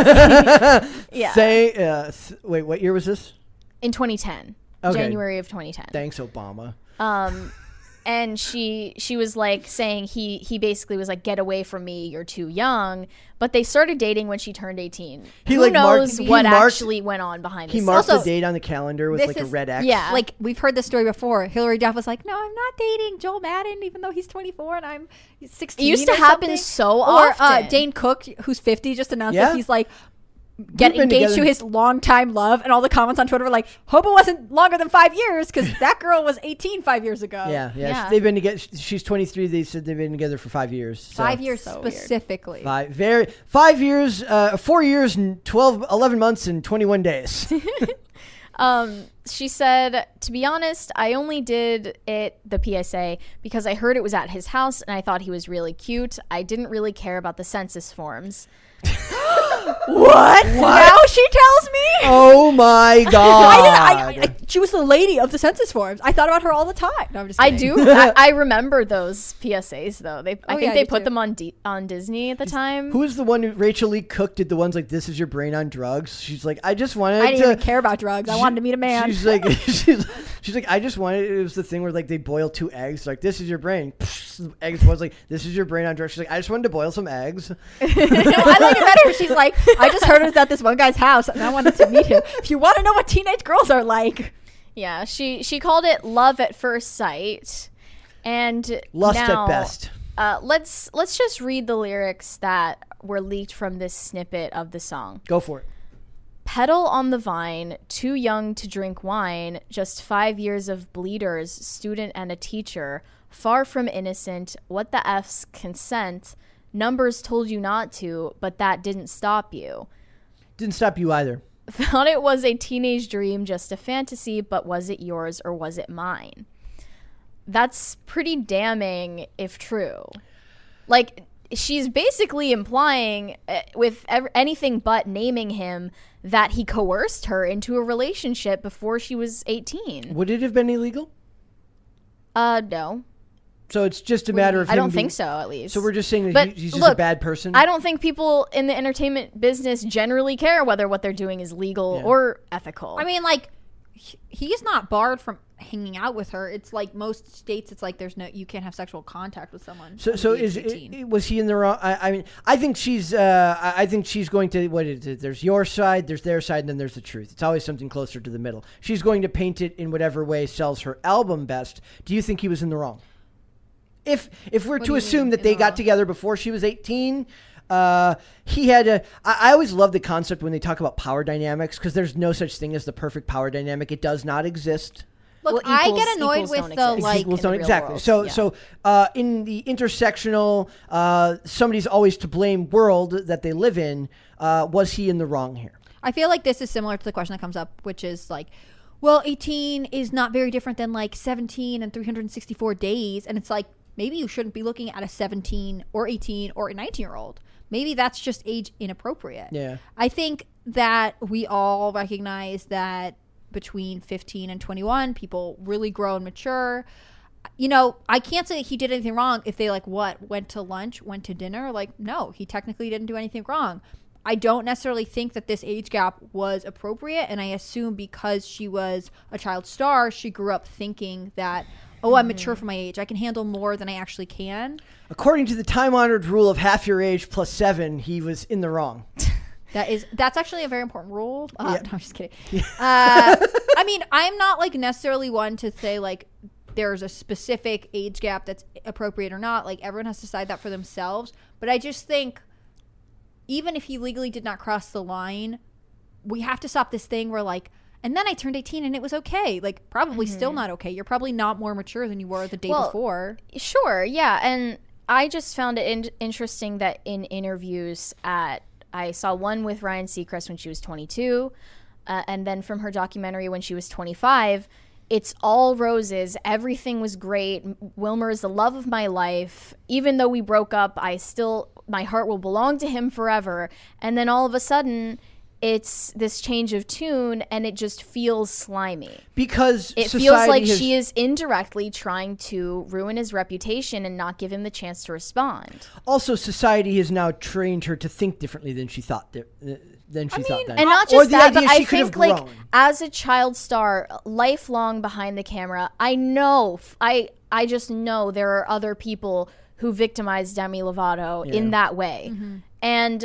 Yeah, Say, uh, th- wait, what year was this? in twenty ten, Okay. January of twenty ten. Thanks, Obama. Um, and she she was like saying he he basically was like, get away from me, you're too young. But they started dating when she turned eighteen. He, Who like, marked- knows he what marked- actually went on behind the He scenes? marked Also, the date on the calendar with this like a is- red X. yeah. Like, we've heard this story before. Hillary Duff was like, no, I'm not dating Joel Madden, even though he's twenty-four and I'm sixteen. It used to or happen something. so Or uh, often. Dane Cook, who's fifty, just announced Yeah. that he's like, get been engaged together- to his longtime love. And all the comments on Twitter were like, hope it wasn't longer than five years because that girl was eighteen five years ago. Yeah, yeah, Yeah. They've been together. She's twenty-three. They said they've been together for five years. So. Five years So weird. specifically. Five, very, five years, uh, four years, and twelve, eleven months, and twenty-one days. Um, she said, to be honest, I only did it, the P S A, because I heard it was at his house and I thought he was really cute. I didn't really care about the census forms. What? Now she tells me? Oh my god! I didn't, I, I, she was the lady of the census forms. I thought about her all the time. No, I'm just I kidding. do. I, I remember those P S As though. They, I Oh, think yeah, they me put too. them on D, on Disney at the time. Who is the one who Rachel Lee Cook did the ones like "This is your brain on drugs"? She's like, I just wanted I didn't to. even care about drugs. I wanted to meet a man. She's like, she's, she's like, I just wanted. It was the thing where like they boil two eggs. Like, this is your brain. The eggs was like, this is your brain on drugs. She's like, I just wanted to boil some eggs. No, I like it better. She's like, I just heard it was at this one guy's house, and I wanted to meet him. If you want to know what teenage girls are like, Yeah, she she called it love at first sight, and Lust now, at best. Uh, let's let's just read the lyrics that were leaked from this snippet of the song. Go for it. Petal on the vine, too young to drink wine, just five years of bleeders, student and a teacher, far from innocent, what the F's consent, numbers told you not to, but that didn't stop you. Didn't stop you either. Thought it was a teenage dream, just a fantasy, but was it yours or was it mine? That's pretty damning if true. Like, she's basically implying, uh, with ev- anything but naming him, that he coerced her into a relationship before she was eighteen. Would it have been illegal? Uh, no. So it's just a matter of I him don't being- think so, at least. So we're just saying that But he- he's just look, a bad person? I don't think people in the entertainment business generally care whether what they're doing is legal Yeah. or ethical. I mean, like, he- he's not barred from hanging out with her. It's like most states, it's like there's no, you can't have sexual contact with someone. So, under so the age is of eighteen. it, was he in the wrong? I, I mean, I think she's. Uh, I I think she's going to. What is it? There's your side, there's their side, and then there's the truth. It's always something closer to the middle. She's going to paint it in whatever way sells her album best. Do you think he was in the wrong? If if we're What do to you assume mean, that in they the got wrong? together before she was eighteen, uh, he had a. I, I always love the concept when they talk about power dynamics because there's no such thing as the perfect power dynamic. It does not exist. Look, Well, I equals- get annoyed equals with don't the exist. like. Equals in don't the real exactly. world, So yeah. so uh, in the intersectional, uh, somebody's always to blame world that they live in. Uh, was he in the wrong here? I feel like this is similar to the question that comes up, which is like, well, eighteen is not very different than like seventeen and three hundred sixty-four days, and it's like maybe you shouldn't be looking at a seventeen or eighteen or a nineteen year old. Maybe that's just age inappropriate. Yeah. I think that we all recognize that between fifteen and twenty-one, people really grow and mature. You know, I can't say he did anything wrong if they like what went to lunch, went to dinner. Like, no, he technically didn't do anything wrong. I don't necessarily think that this age gap was appropriate, and I assume because she was a child star, she grew up thinking that, oh, I'm mature for my age. I can handle more than I actually can. According to the time-honored rule of half your age plus seven, he was in the wrong. That is, that's actually a very important rule. Uh, Yeah. No, I'm just kidding. Uh, I mean, I'm not like necessarily one to say like there's a specific age gap that's appropriate or not. Like everyone has to decide that for themselves. But I just think even if he legally did not cross the line, we have to stop this thing where like, and then I turned eighteen and it was okay. Like probably still not okay. You're probably not more mature than you were the day Well, before. Sure, yeah. And I just found it in- interesting that in interviews at, I saw one with Ryan Seacrest when she was twenty-two, uh, and then from her documentary when she was twenty-five, it's all roses. Everything was great. Wilmer is the love of my life. Even though we broke up, I still, my heart will belong to him forever. And then all of a sudden, it's this change of tune, and it just feels slimy. Because It society feels like has, she is indirectly trying to ruin his reputation and not give him the chance to respond. also society has now trained her to think differently than she thought di- uh, than she thought then. And not Or just the that, but idea I she could have think like grown. as a child star, lifelong behind the camera, I know, I I just know there are other people who victimize Demi Lovato Yeah. in that way, and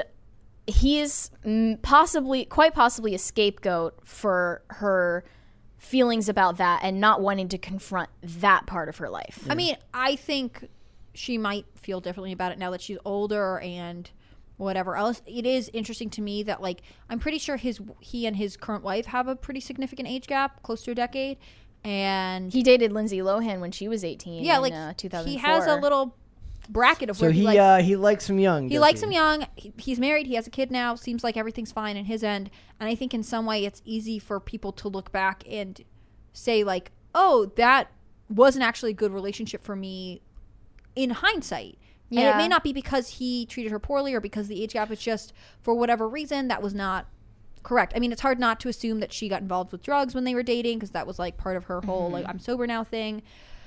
he's mm, possibly, quite possibly, a scapegoat for her feelings about that and not wanting to confront that part of her life. I mean, I think she might feel differently about it now that she's older and whatever else. It is interesting to me that like I'm pretty sure his he and his current wife have a pretty significant age gap, close to a decade, and He dated Lindsay Lohan when she was eighteen. yeah, in, like uh, two thousand he four. has a little bracket of So where he he, likes, uh, he likes him young. he does likes him young. He, he's married. He has a kid now. Seems like everything's fine in his end. And I think in some way it's easy for people to look back and say like, oh, that wasn't actually a good relationship for me in hindsight. And it Yeah. may not be because he treated her poorly or because the age gap is just for whatever reason that was not correct. I mean, it's hard not to assume that she got involved with drugs when they were dating because that was like part of her whole like I'm sober now thing.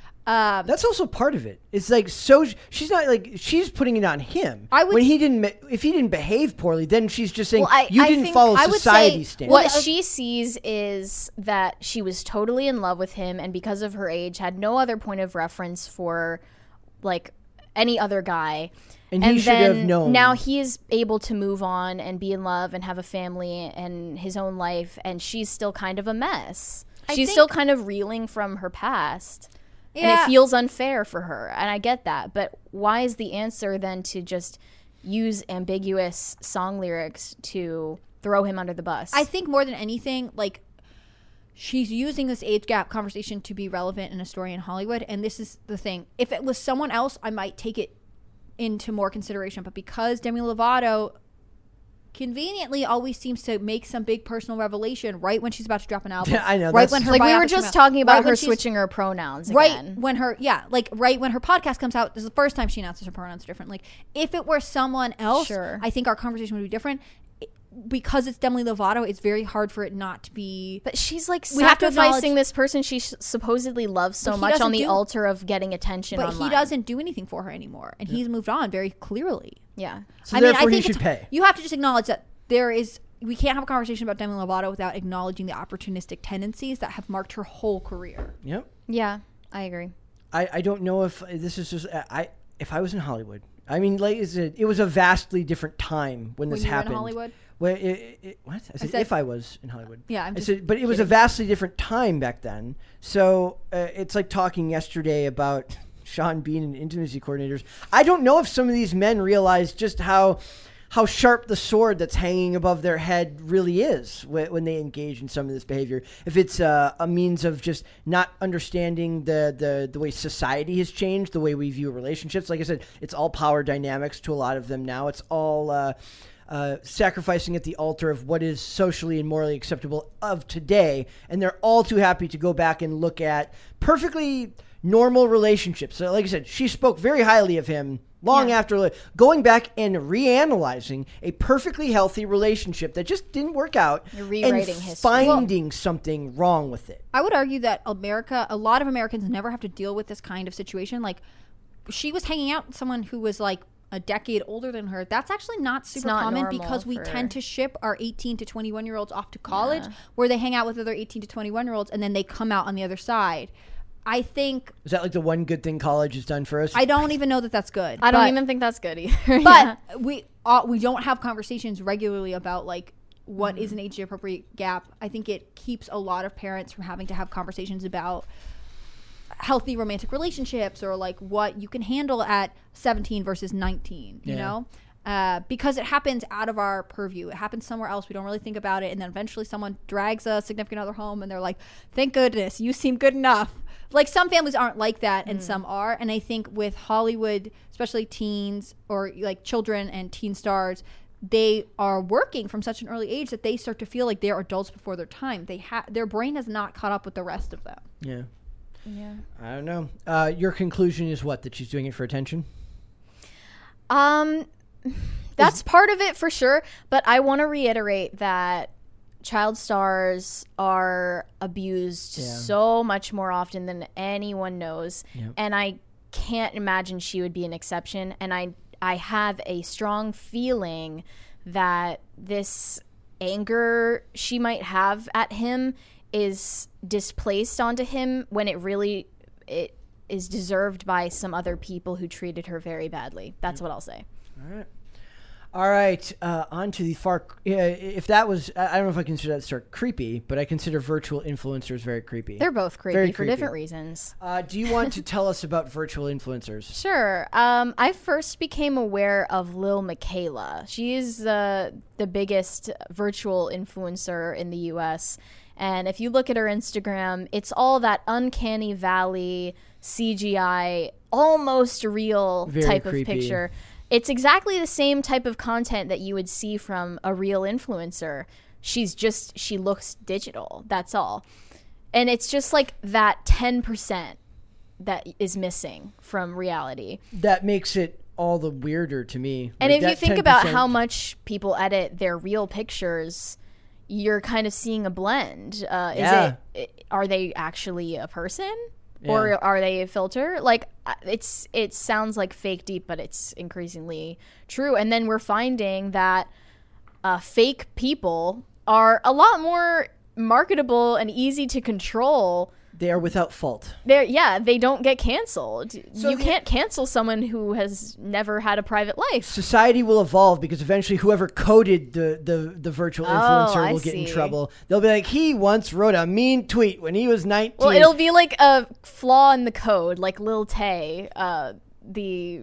Um, That's also part of it. It's like so she's not like she's putting it on him. I would- when he didn't ma- if he didn't behave poorly, then she's just saying Well, I- you I didn't think- follow I would say- society's standards. What Well, she sees is that she was totally in love with him, and because of her age, had no other point of reference for like any other guy. And he should have then known. Now he is able to move on and be in love and have a family and his own life, and she's still kind of a mess. I She's think- still kind of reeling from her past. And Yeah. it feels unfair for her. And I get that. But why is the answer then to just use ambiguous song lyrics to throw him under the bus? I think more than anything, like, she's using this age gap conversation to be relevant in a story in Hollywood. And this is the thing. If it was someone else, I might take it into more consideration. But because Demi Lovato conveniently always seems to make some big personal revelation right when she's about to drop an album. Yeah, I know, Right that's- when her like we were biopic just comes out, talking about right when her she's- switching her pronouns right again. when her yeah like right when her podcast comes out. This is the first time she announces her pronouns different. Like, if it were someone else, Sure. I think our conversation would be different. It- because it's Demi Lovato, it's very hard for it not to be. But she's like We have to sacrificing acknowledge- this person she sh- supposedly loves so But he much on doesn't the do- altar of getting attention But online. he doesn't do anything for her anymore, and he's moved on very clearly. Yeah. So therefore he it's- should pay. You have to just acknowledge that there is. We can't have a conversation about Demi Lovato without acknowledging the opportunistic tendencies that have marked her whole career. Yep. Yeah, I agree. I, I don't know if this is just I if I was in Hollywood. I mean, like, is it? It was a vastly different time when this When you were in happened. Hollywood? Well, it, it, it- what? I said, said- if I was in Hollywood. Yeah, I'm I just said, but it was a vastly different time back then. So uh, it's like talking yesterday about Sean Bean and intimacy coordinators. I don't know if some of these men realize just how how sharp the sword that's hanging above their head really is when, when they engage in some of this behavior. If it's uh, a means of just not understanding the, the, the way society has changed, the way we view relationships. Like I said, it's all power dynamics to a lot of them now. It's all uh, uh, sacrificing at the altar of what is socially and morally acceptable of today. And they're all too happy to go back and look at perfectly normal relationships. So like I said, she spoke very highly of him long Yeah. after going back and reanalyzing a perfectly healthy relationship that just didn't work out. You're and rewriting history. finding something wrong with it. I would argue that America, a lot of Americans never have to deal with this kind of situation. Like, she was hanging out with someone who was like a decade older than her. That's actually not super not common normal because we for- tend to ship our eighteen to twenty-one year olds off to college Yeah. where they hang out with other eighteen to twenty-one year olds and then they come out on the other side. I think, Is that like the one good thing college has done for us? I don't even know that that's good. I don't but- even think that's good either. But we uh, we don't have conversations regularly about like what Mm-hmm. is an age appropriate gap. I think it keeps a lot of parents from having to have conversations about healthy romantic relationships or like what you can handle at seventeen versus nineteen, you Yeah. know? Uh, because it happens out of our purview. It happens somewhere else. We don't really think about it. And then eventually someone drags a significant other home and they're like, thank goodness, you seem good enough. Like, some families aren't like that and some are. And I think with Hollywood, especially teens or like children and teen stars, they are working from such an early age that they start to feel like they're adults before their time. They have their brain has not caught up with the rest of them. Yeah. yeah. I don't know. Uh, your conclusion is what? That she's doing it for attention? Um, that's part of it for sure. But I want to reiterate that child stars are abused Yeah. so much more often than anyone knows. Yep. And I can't imagine she would be an exception. And I, I have a strong feeling that this anger she might have at him is displaced onto him when it really it is deserved by some other people who treated her very badly. That's what I'll say. All right. All right. Uh, on to the far. Uh, if that was, I I don't know if I consider that sort of creepy, but I consider virtual influencers very creepy. They're both creepy Very for creepy. different reasons. Uh, do you want to tell us about virtual influencers? Sure. Um, I first became aware of Lil Michaela. She is uh, the biggest virtual influencer in the U S. And if you look at her Instagram, it's all that uncanny valley, C G I, almost real Very type creepy. of picture. It's exactly the same type of content that you would see from a real influencer. She's just, she looks digital. That's all. And it's just like that ten percent that is missing from reality. That makes it all the weirder to me. And Like if you that think about ten percent how much people edit their real pictures, you're kind of seeing a blend. Uh, Yeah. Is it? Are they actually a person, Yeah. or are they a filter? Like, uh, it's it sounds like fake deep, but it's increasingly true. And then we're finding that uh, fake people are a lot more marketable and easy to control They are without fault. They're yeah, they don't get canceled. So you the- can't cancel someone who has never had a private life. Society will evolve because eventually whoever coded the, the, the virtual Oh, influencer I will get in see. trouble. They'll be like, he once wrote a mean tweet when he was nineteen. Well, it'll be like a flaw in the code, like Lil Tay, uh, the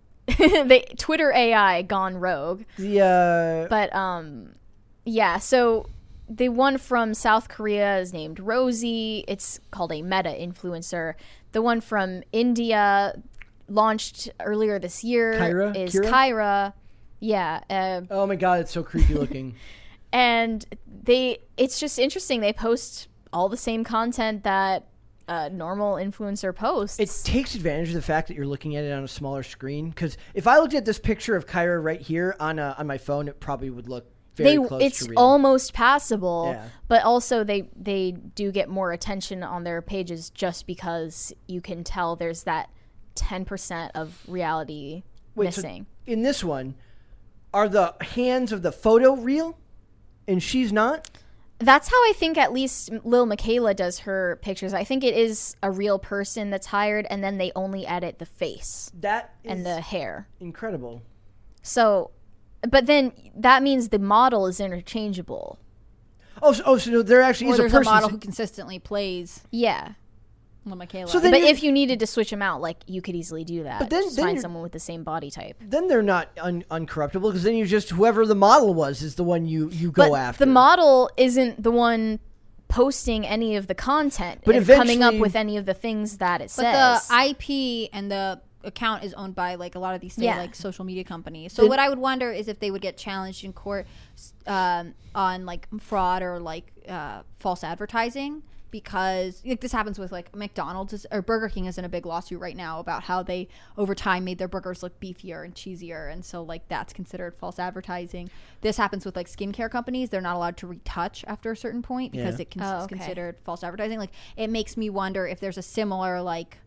the Twitter A I gone rogue. the, uh, But um, yeah. So the one from South Korea is named Rosie. It's called a meta influencer. The one from India, launched earlier this year, Kyra? is Kira? Kyra. Yeah. Uh, oh my God, it's so creepy looking. and they it's just interesting, they post all the same content that a normal influencer posts. It takes advantage of the fact that you're looking at it on a smaller screen. Because if I looked at this picture of Kyra right here on a, on my phone, it probably would look very they close it's to real. almost passable, Yeah. but also they they do get more attention on their pages just because you can tell there's that ten percent of reality Wait, so missing. in this one, are the hands of the photo real, and she's not? That's how I think at least Lil Michaela does her pictures. I think it is a real person that's hired, and then they only edit the face That is and the hair. incredible. So, but then that means the model is interchangeable. Oh, so, oh, so no, there actually Or is a there's a person. model who consistently plays Yeah. Lil Michaela. So then But you're- if you needed to switch them out, like, you could easily do that. But then- Just then find you're- someone with the same body type. then they're not un- uncorruptible because then you just whoever the model was is the one you you go But after. the model isn't the one posting any of the content, But and coming up eventually- with any of the things that it but says. the I P and the account is owned by like a lot of these say, Yeah. like social media companies. So Then- what I would wonder is if they would get challenged in court um, on like fraud or like uh, false advertising, because like this happens with like McDonald's is, or Burger King is in a big lawsuit right now about how they over time made their burgers look beefier and cheesier, and so like that's considered false advertising. This happens with like skincare companies; they're not allowed to retouch after a certain point because Yeah. it can, Oh, it's okay. considered false advertising. Like it makes me wonder if there's a similar like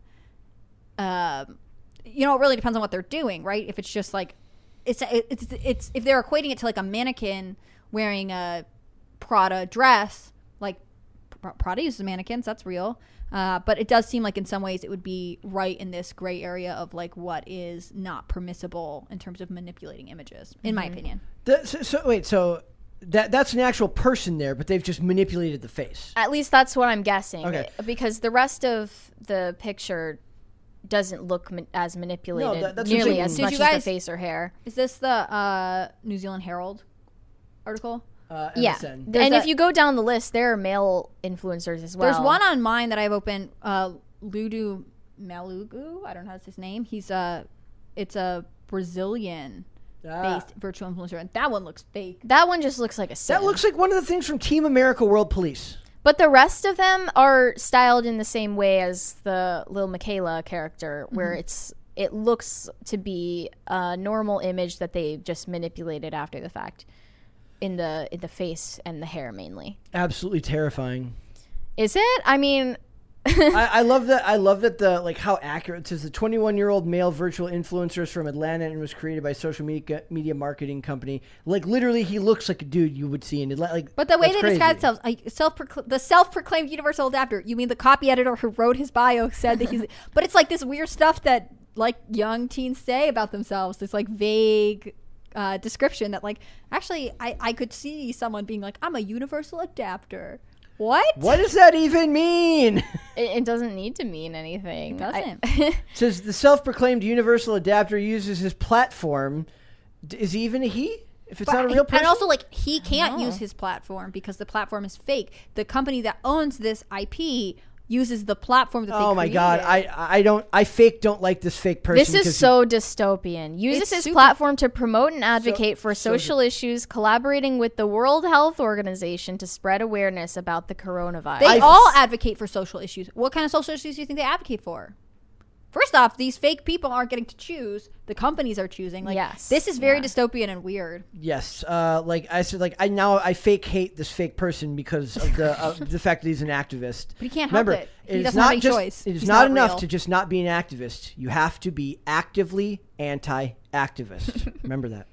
um you know, it really depends on what they're doing, right? If it's just like it's it's it's if they're equating it to like a mannequin wearing a Prada dress, like Pr- Prada uses mannequins, that's real. Uh, but it does seem like in some ways it would be right in this gray area of like what is not permissible in terms of manipulating images, in my opinion. The- so, so wait, so that that's an actual person there, but they've just manipulated the face. At least that's what I'm guessing. Okay. Because the rest of the picture doesn't look ma- as manipulated that- that's what I'm nearly saying. as Did much you as guys- the face or hair. Is this the uh, New Zealand Herald article? Uh, Yeah. M S N. There's and a- if you go down the list, there are male influencers as well. There's one on mine that I've opened. Uh, Ludu Malugu. I don't know how to say his name. He's a, it's a Brazilian Ah. based virtual influencer, and that one looks fake. That one just looks like a sim. That looks like one of the things from Team America World Police. But the rest of them are styled in the same way as the Lil Michaela character, where Mm-hmm. it's it looks to be a normal image that they just manipulated after the fact, in the in the face and the hair mainly. Absolutely terrifying. Is it? I mean, I, I love that. I love that the like how accurate it says. The twenty-one-year-old male virtual influencer is from Atlanta and was created by social media media marketing company. Like literally, he looks like a dude you would see in Atla- like. But the way that's they crazy. describe themselves, like self the self-proclaimed universal adapter. You mean the copy editor who wrote his bio said that he's? But it's like this weird stuff that like young teens say about themselves. This like vague uh, description that like actually I I could see someone being like, I'm a universal adapter. What? What does that even mean? it, it doesn't need to mean anything. It doesn't. I- It says the self-proclaimed universal adapter uses his platform. D- Is he even a he? If it's not a But- real person. And also, like, he can't No. use his platform because the platform is fake. The company that owns this I P uses the platform that they oh my god, created. I I don't I fake don't like this fake person. This because is so dystopian. Uses It's his super- platform to promote and advocate for so social issues, collaborating with the World Health Organization to spread awareness about the coronavirus. They I- all advocate for social issues. What kind of social issues do you think they advocate for? First off, these fake people aren't getting to choose. The companies are choosing. Like, Yes. this is very Yeah. dystopian and weird. Yes, uh, like I said, like I now I fake hate this fake person because of the uh, the fact that he's an activist. But he can't help Remember, it. He it's doesn't not have any just choice. it is He's not, not enough real. to just not be an activist. You have to be actively anti-activist. Remember that.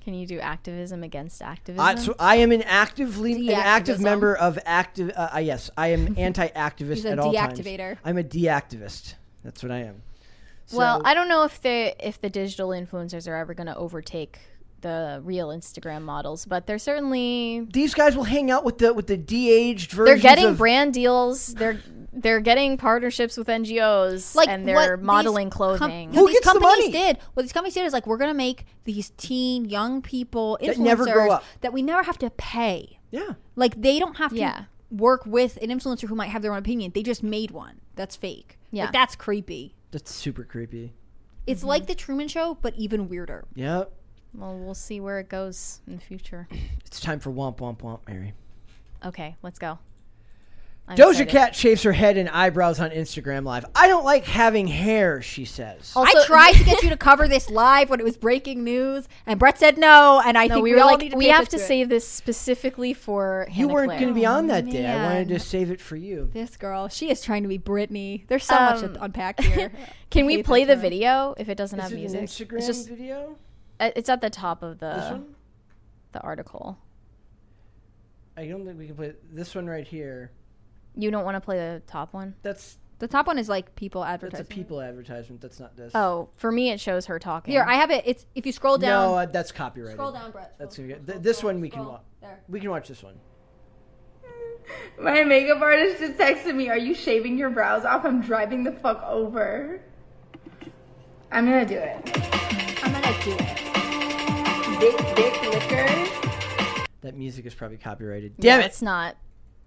Can you do activism against activism? I, so I am an actively an active Deactivism. member of active. Uh, uh, yes, I am anti-activist He's a at all times. deactivator. I'm a deactivist. That's what I am. Well, So- I don't know if the if the digital influencers are ever going to overtake the real Instagram models, but they're certainly these guys will hang out with the with the de-aged they're versions. getting of, brand deals. They're they're getting partnerships with N G Os, Like and what they're these modeling com- clothing. Who what these gets the companies money? did what these companies did is like we're gonna make these teen young people influencers That never grow up. that we never have to pay. Yeah. Like they don't have to Yeah. work with an influencer who might have their own opinion. They just made one that's fake. Yeah. Like, that's creepy. That's super creepy. It's Mm-hmm. like the Truman Show, but even weirder. Yep. Well, we'll see where it goes in the future. It's time for womp womp womp, Mary. Okay, let's go. I'm Doja excited. Cat shaves her head and eyebrows on Instagram Live. I don't like having hair, she says. Also- I tried to get you to cover this live when it was breaking news, and Brett said no. And I No, think we we, were all like, need to we pay have to attention it. save this specifically for You Hannah weren't Claire. going to be on that Oh, day. I wanted to man. save it for you. This girl, she is trying to be Britney. There's so much Um, to unpack here. Can I we hate play this the one. video if it doesn't Is have it music? an Instagram It's just video? uh, it's at the top of This the one? the article. I don't think we can play this one right here. You don't want to play the top one? That's The top one is like people that's a advertising. people advertisement. That's not this. Oh, for me it shows her talking. Here, I have it. It's if you scroll down. No, uh, that's copyrighted. Scroll down, Brett. That's Scroll, gonna get, scroll, th- this scroll, one we can scroll. watch. There. We can watch this one. My makeup artist just texted me, are you shaving your brows off? I'm driving the fuck over. I'm gonna do it. I'm gonna do it. Big dick liquor. That music is probably copyrighted. Yeah, Damn it! it's not.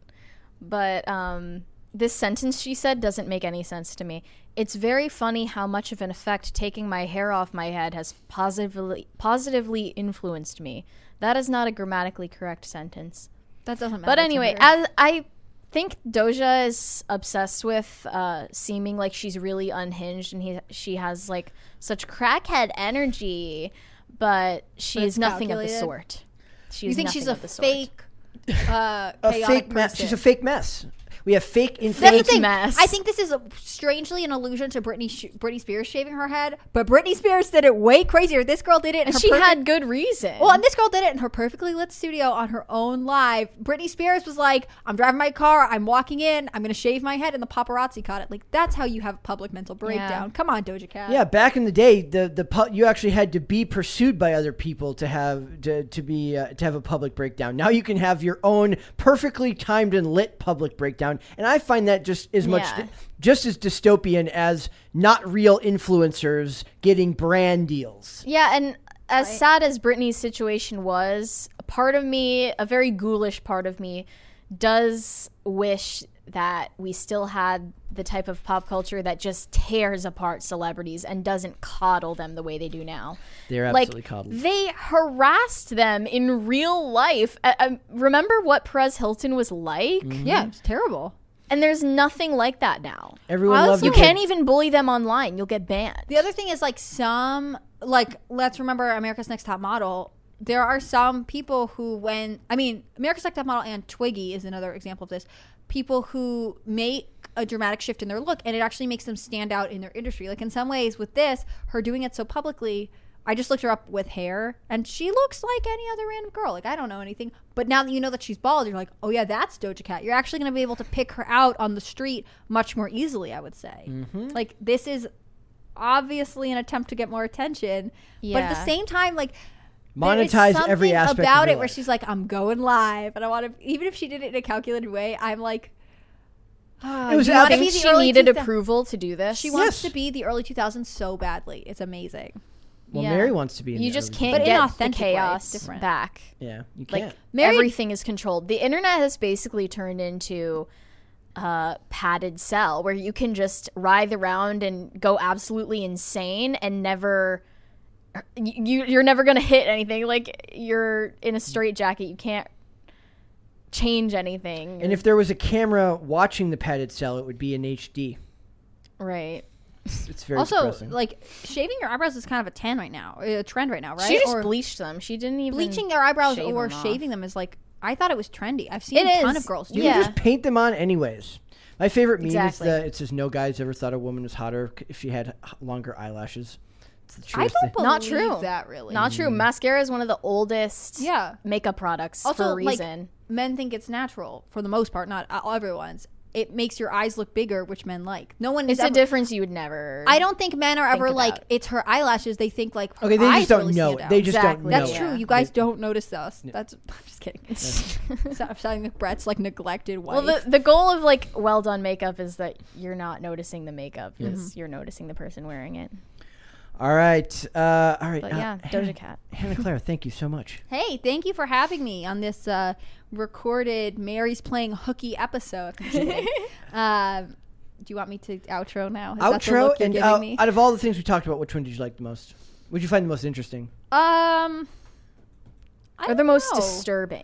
But um this sentence she said doesn't make any sense to me. It's very funny how much of an effect taking my hair off my head has positively positively influenced me. That is not a grammatically correct sentence. That doesn't matter. But to anyway, her. as I think Doja is obsessed with uh, seeming like she's really unhinged, and he she has like such crackhead energy, but she But is it's nothing of the calculated? sort. She you is think nothing she's a of the sort. fake, uh, A chaotic fake mess. person. She's a fake mess. We have fake That's influence. the fake thing. mess. I think this is a, strangely an allusion to Britney sh- Britney Spears shaving her head, but Britney Spears did it way crazier. This girl did it, in And her she perfect- had good reason. Well, and this girl did it in her perfectly lit studio on her own live. Britney Spears was like, I'm driving my car, I'm walking in, I'm going to shave my head, and the paparazzi caught it. Like, that's how you have public mental breakdown. Come on, Doja Cat. Yeah, back in the day, the the pu- you actually had to be pursued by other people to have to, to be uh, to have a public breakdown. Now you can have your own perfectly timed and lit public breakdown, and I find that just as much Yeah. just as dystopian as not real influencers getting brand deals. yeah, and as sad as Britney's situation was, a part of me, a very ghoulish part of me, does wish that we still had the type of pop culture that just tears apart celebrities and doesn't coddle them the way they do now. They're Like, absolutely coddled. they harassed them in real life. I, I, remember what Perez Hilton was like? Yeah, it's terrible. And there's nothing like that now. Everyone Also- loved You it. can't even bully them online. You'll get banned. The other thing is, like, some, like, let's remember America's Next Top Model. There are some people who, when, I mean, America's Next Top Model and Twiggy is another example of this. People who make a dramatic shift in their look, and it actually makes them stand out in their industry. Like, in some ways, with this, her doing it so publicly, I just looked her up with hair, and she looks like any other random girl. Like, I don't know anything. But now that you know that she's bald, you're like, oh, yeah, that's Doja Cat. You're actually going to be able to pick her out on the street much more easily, I would say. Mm-hmm. Like, this is obviously an attempt to get more attention. But at the Yeah. same time, like, Monetize there is every something aspect about of it your where life. she's like, I'm going live. And I want to, even if she did it in a calculated way, I'm like, oh, It was you wanna absolutely- be Think the she early needed two thou- approval to do this. She wants Yes. to be the early two thousands so badly. It's amazing. Well, Yeah. Mary wants to be. In You the just early can't But in an get the authentic way, it's chaos different. back. Yeah, you Like can't. Mary- everything is controlled. The internet has basically turned into a padded cell where you can just writhe around and go absolutely insane and never. You you're never gonna hit anything. Like you're in a straitjacket. You can't change anything. And if there was a camera watching the padded cell, it would be in H D. right. It's very Also, depressing. like, shaving your eyebrows is kind of a ten right now, a trend right now, right? She just Or bleached them. She didn't even bleaching their eyebrows shave or them off. shaving them is like, I thought it was trendy. I've seen It a ton is. of girls do You it. Yeah. can just paint them on anyways. My favorite meme Exactly. is the it says no guys ever thought a woman was hotter c- if she had h- longer eyelashes. It's the I truest don't thing. believe Not true. that really. Not true. Mascara is one of the oldest Yeah. makeup products Also, for a like, reason. men think it's natural for the most part, not all- everyone's. It makes your eyes look bigger, which men like. No one is It's a ever, difference you would never. I don't think men are ever think like, about. it's her eyelashes. They think like, her Okay, they eyes just don't really know stand it. out. They just Exactly. don't know That's it. true. Yeah. You guys They- don't notice us. That's I'm just kidding. Stop sounding like Brett's like neglected wife. Well, the, the goal of like well done makeup is that you're not noticing the makeup, is you're noticing the person wearing it. All right. Uh, all right. But uh, yeah, Hannah, Doja Cat. Hannah Claire, thank you so much. Hey, thank you for having me on this uh, recorded Mary's Playing Hooky episode. um, do you want me to outro now? Is that the Outro look you're and giving uh, me? out of all the things we talked about, which one did you like the most? What did you find the most interesting? Um, I Or don't the most know. disturbing.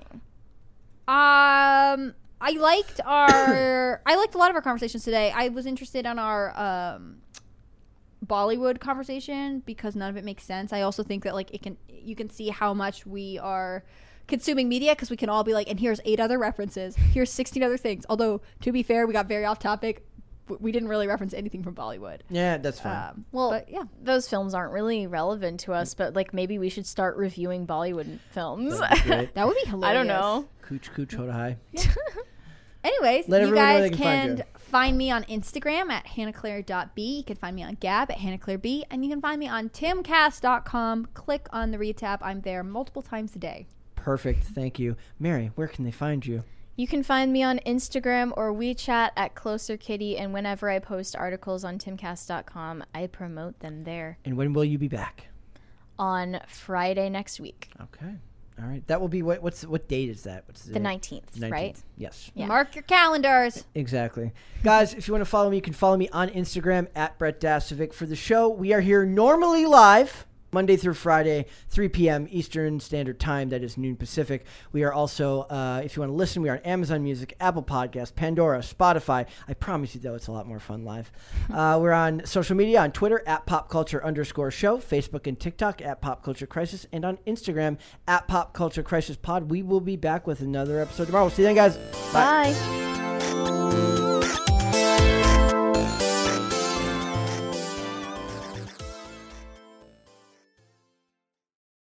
Um, I liked our. I liked a lot of our conversations today. I was interested in our um, Bollywood conversation because none of it makes sense. I also think that like it can. You can see how much we are consuming media because we can all be like, and here's eight other references. Here's sixteen other things. Although to be fair, we got very off topic. W- We didn't really reference anything from Bollywood. Yeah, that's fine. Um, Well, but yeah. those films aren't really relevant to us, but like maybe we should start reviewing Bollywood films. That'd be great. That would be hilarious. I don't know. Cooch, cooch, hoda high. Anyways, Let you everyone know guys they can can, find you. find me on Instagram at hannah claire dot b. You can find me on Gab at hannah claire b. And you can find me on timcast dot com. Click on the read tab. I'm there multiple times a day. Perfect. Thank you. Mary, where can they find you? You can find me on Instagram or WeChat at Closer Kitty, and whenever I post articles on timcast dot com, I promote them there And when will you be back? on Friday next week, Okay. All right. That will be what? What's what date is that? What's the nineteenth, right? nineteenth. Yes. Yeah. Mark your calendars. Exactly. Guys, if you want to follow me, you can follow me on Instagram at Brett Dasovic. For the show, we are here normally live Monday through Friday, three p.m. Eastern Standard Time. That is noon Pacific. We are also, uh, if you want to listen, we are on Amazon Music, Apple Podcasts, Pandora, Spotify. I promise you, though, it's a lot more fun live. Uh, we're on social media, on Twitter, at popculture underscore show, Facebook and TikTok, at Pop Culture Crisis, and on Instagram, at Pop Culture Crisis Pod. We will be back with another episode tomorrow. We'll see you then, guys. Bye. Bye.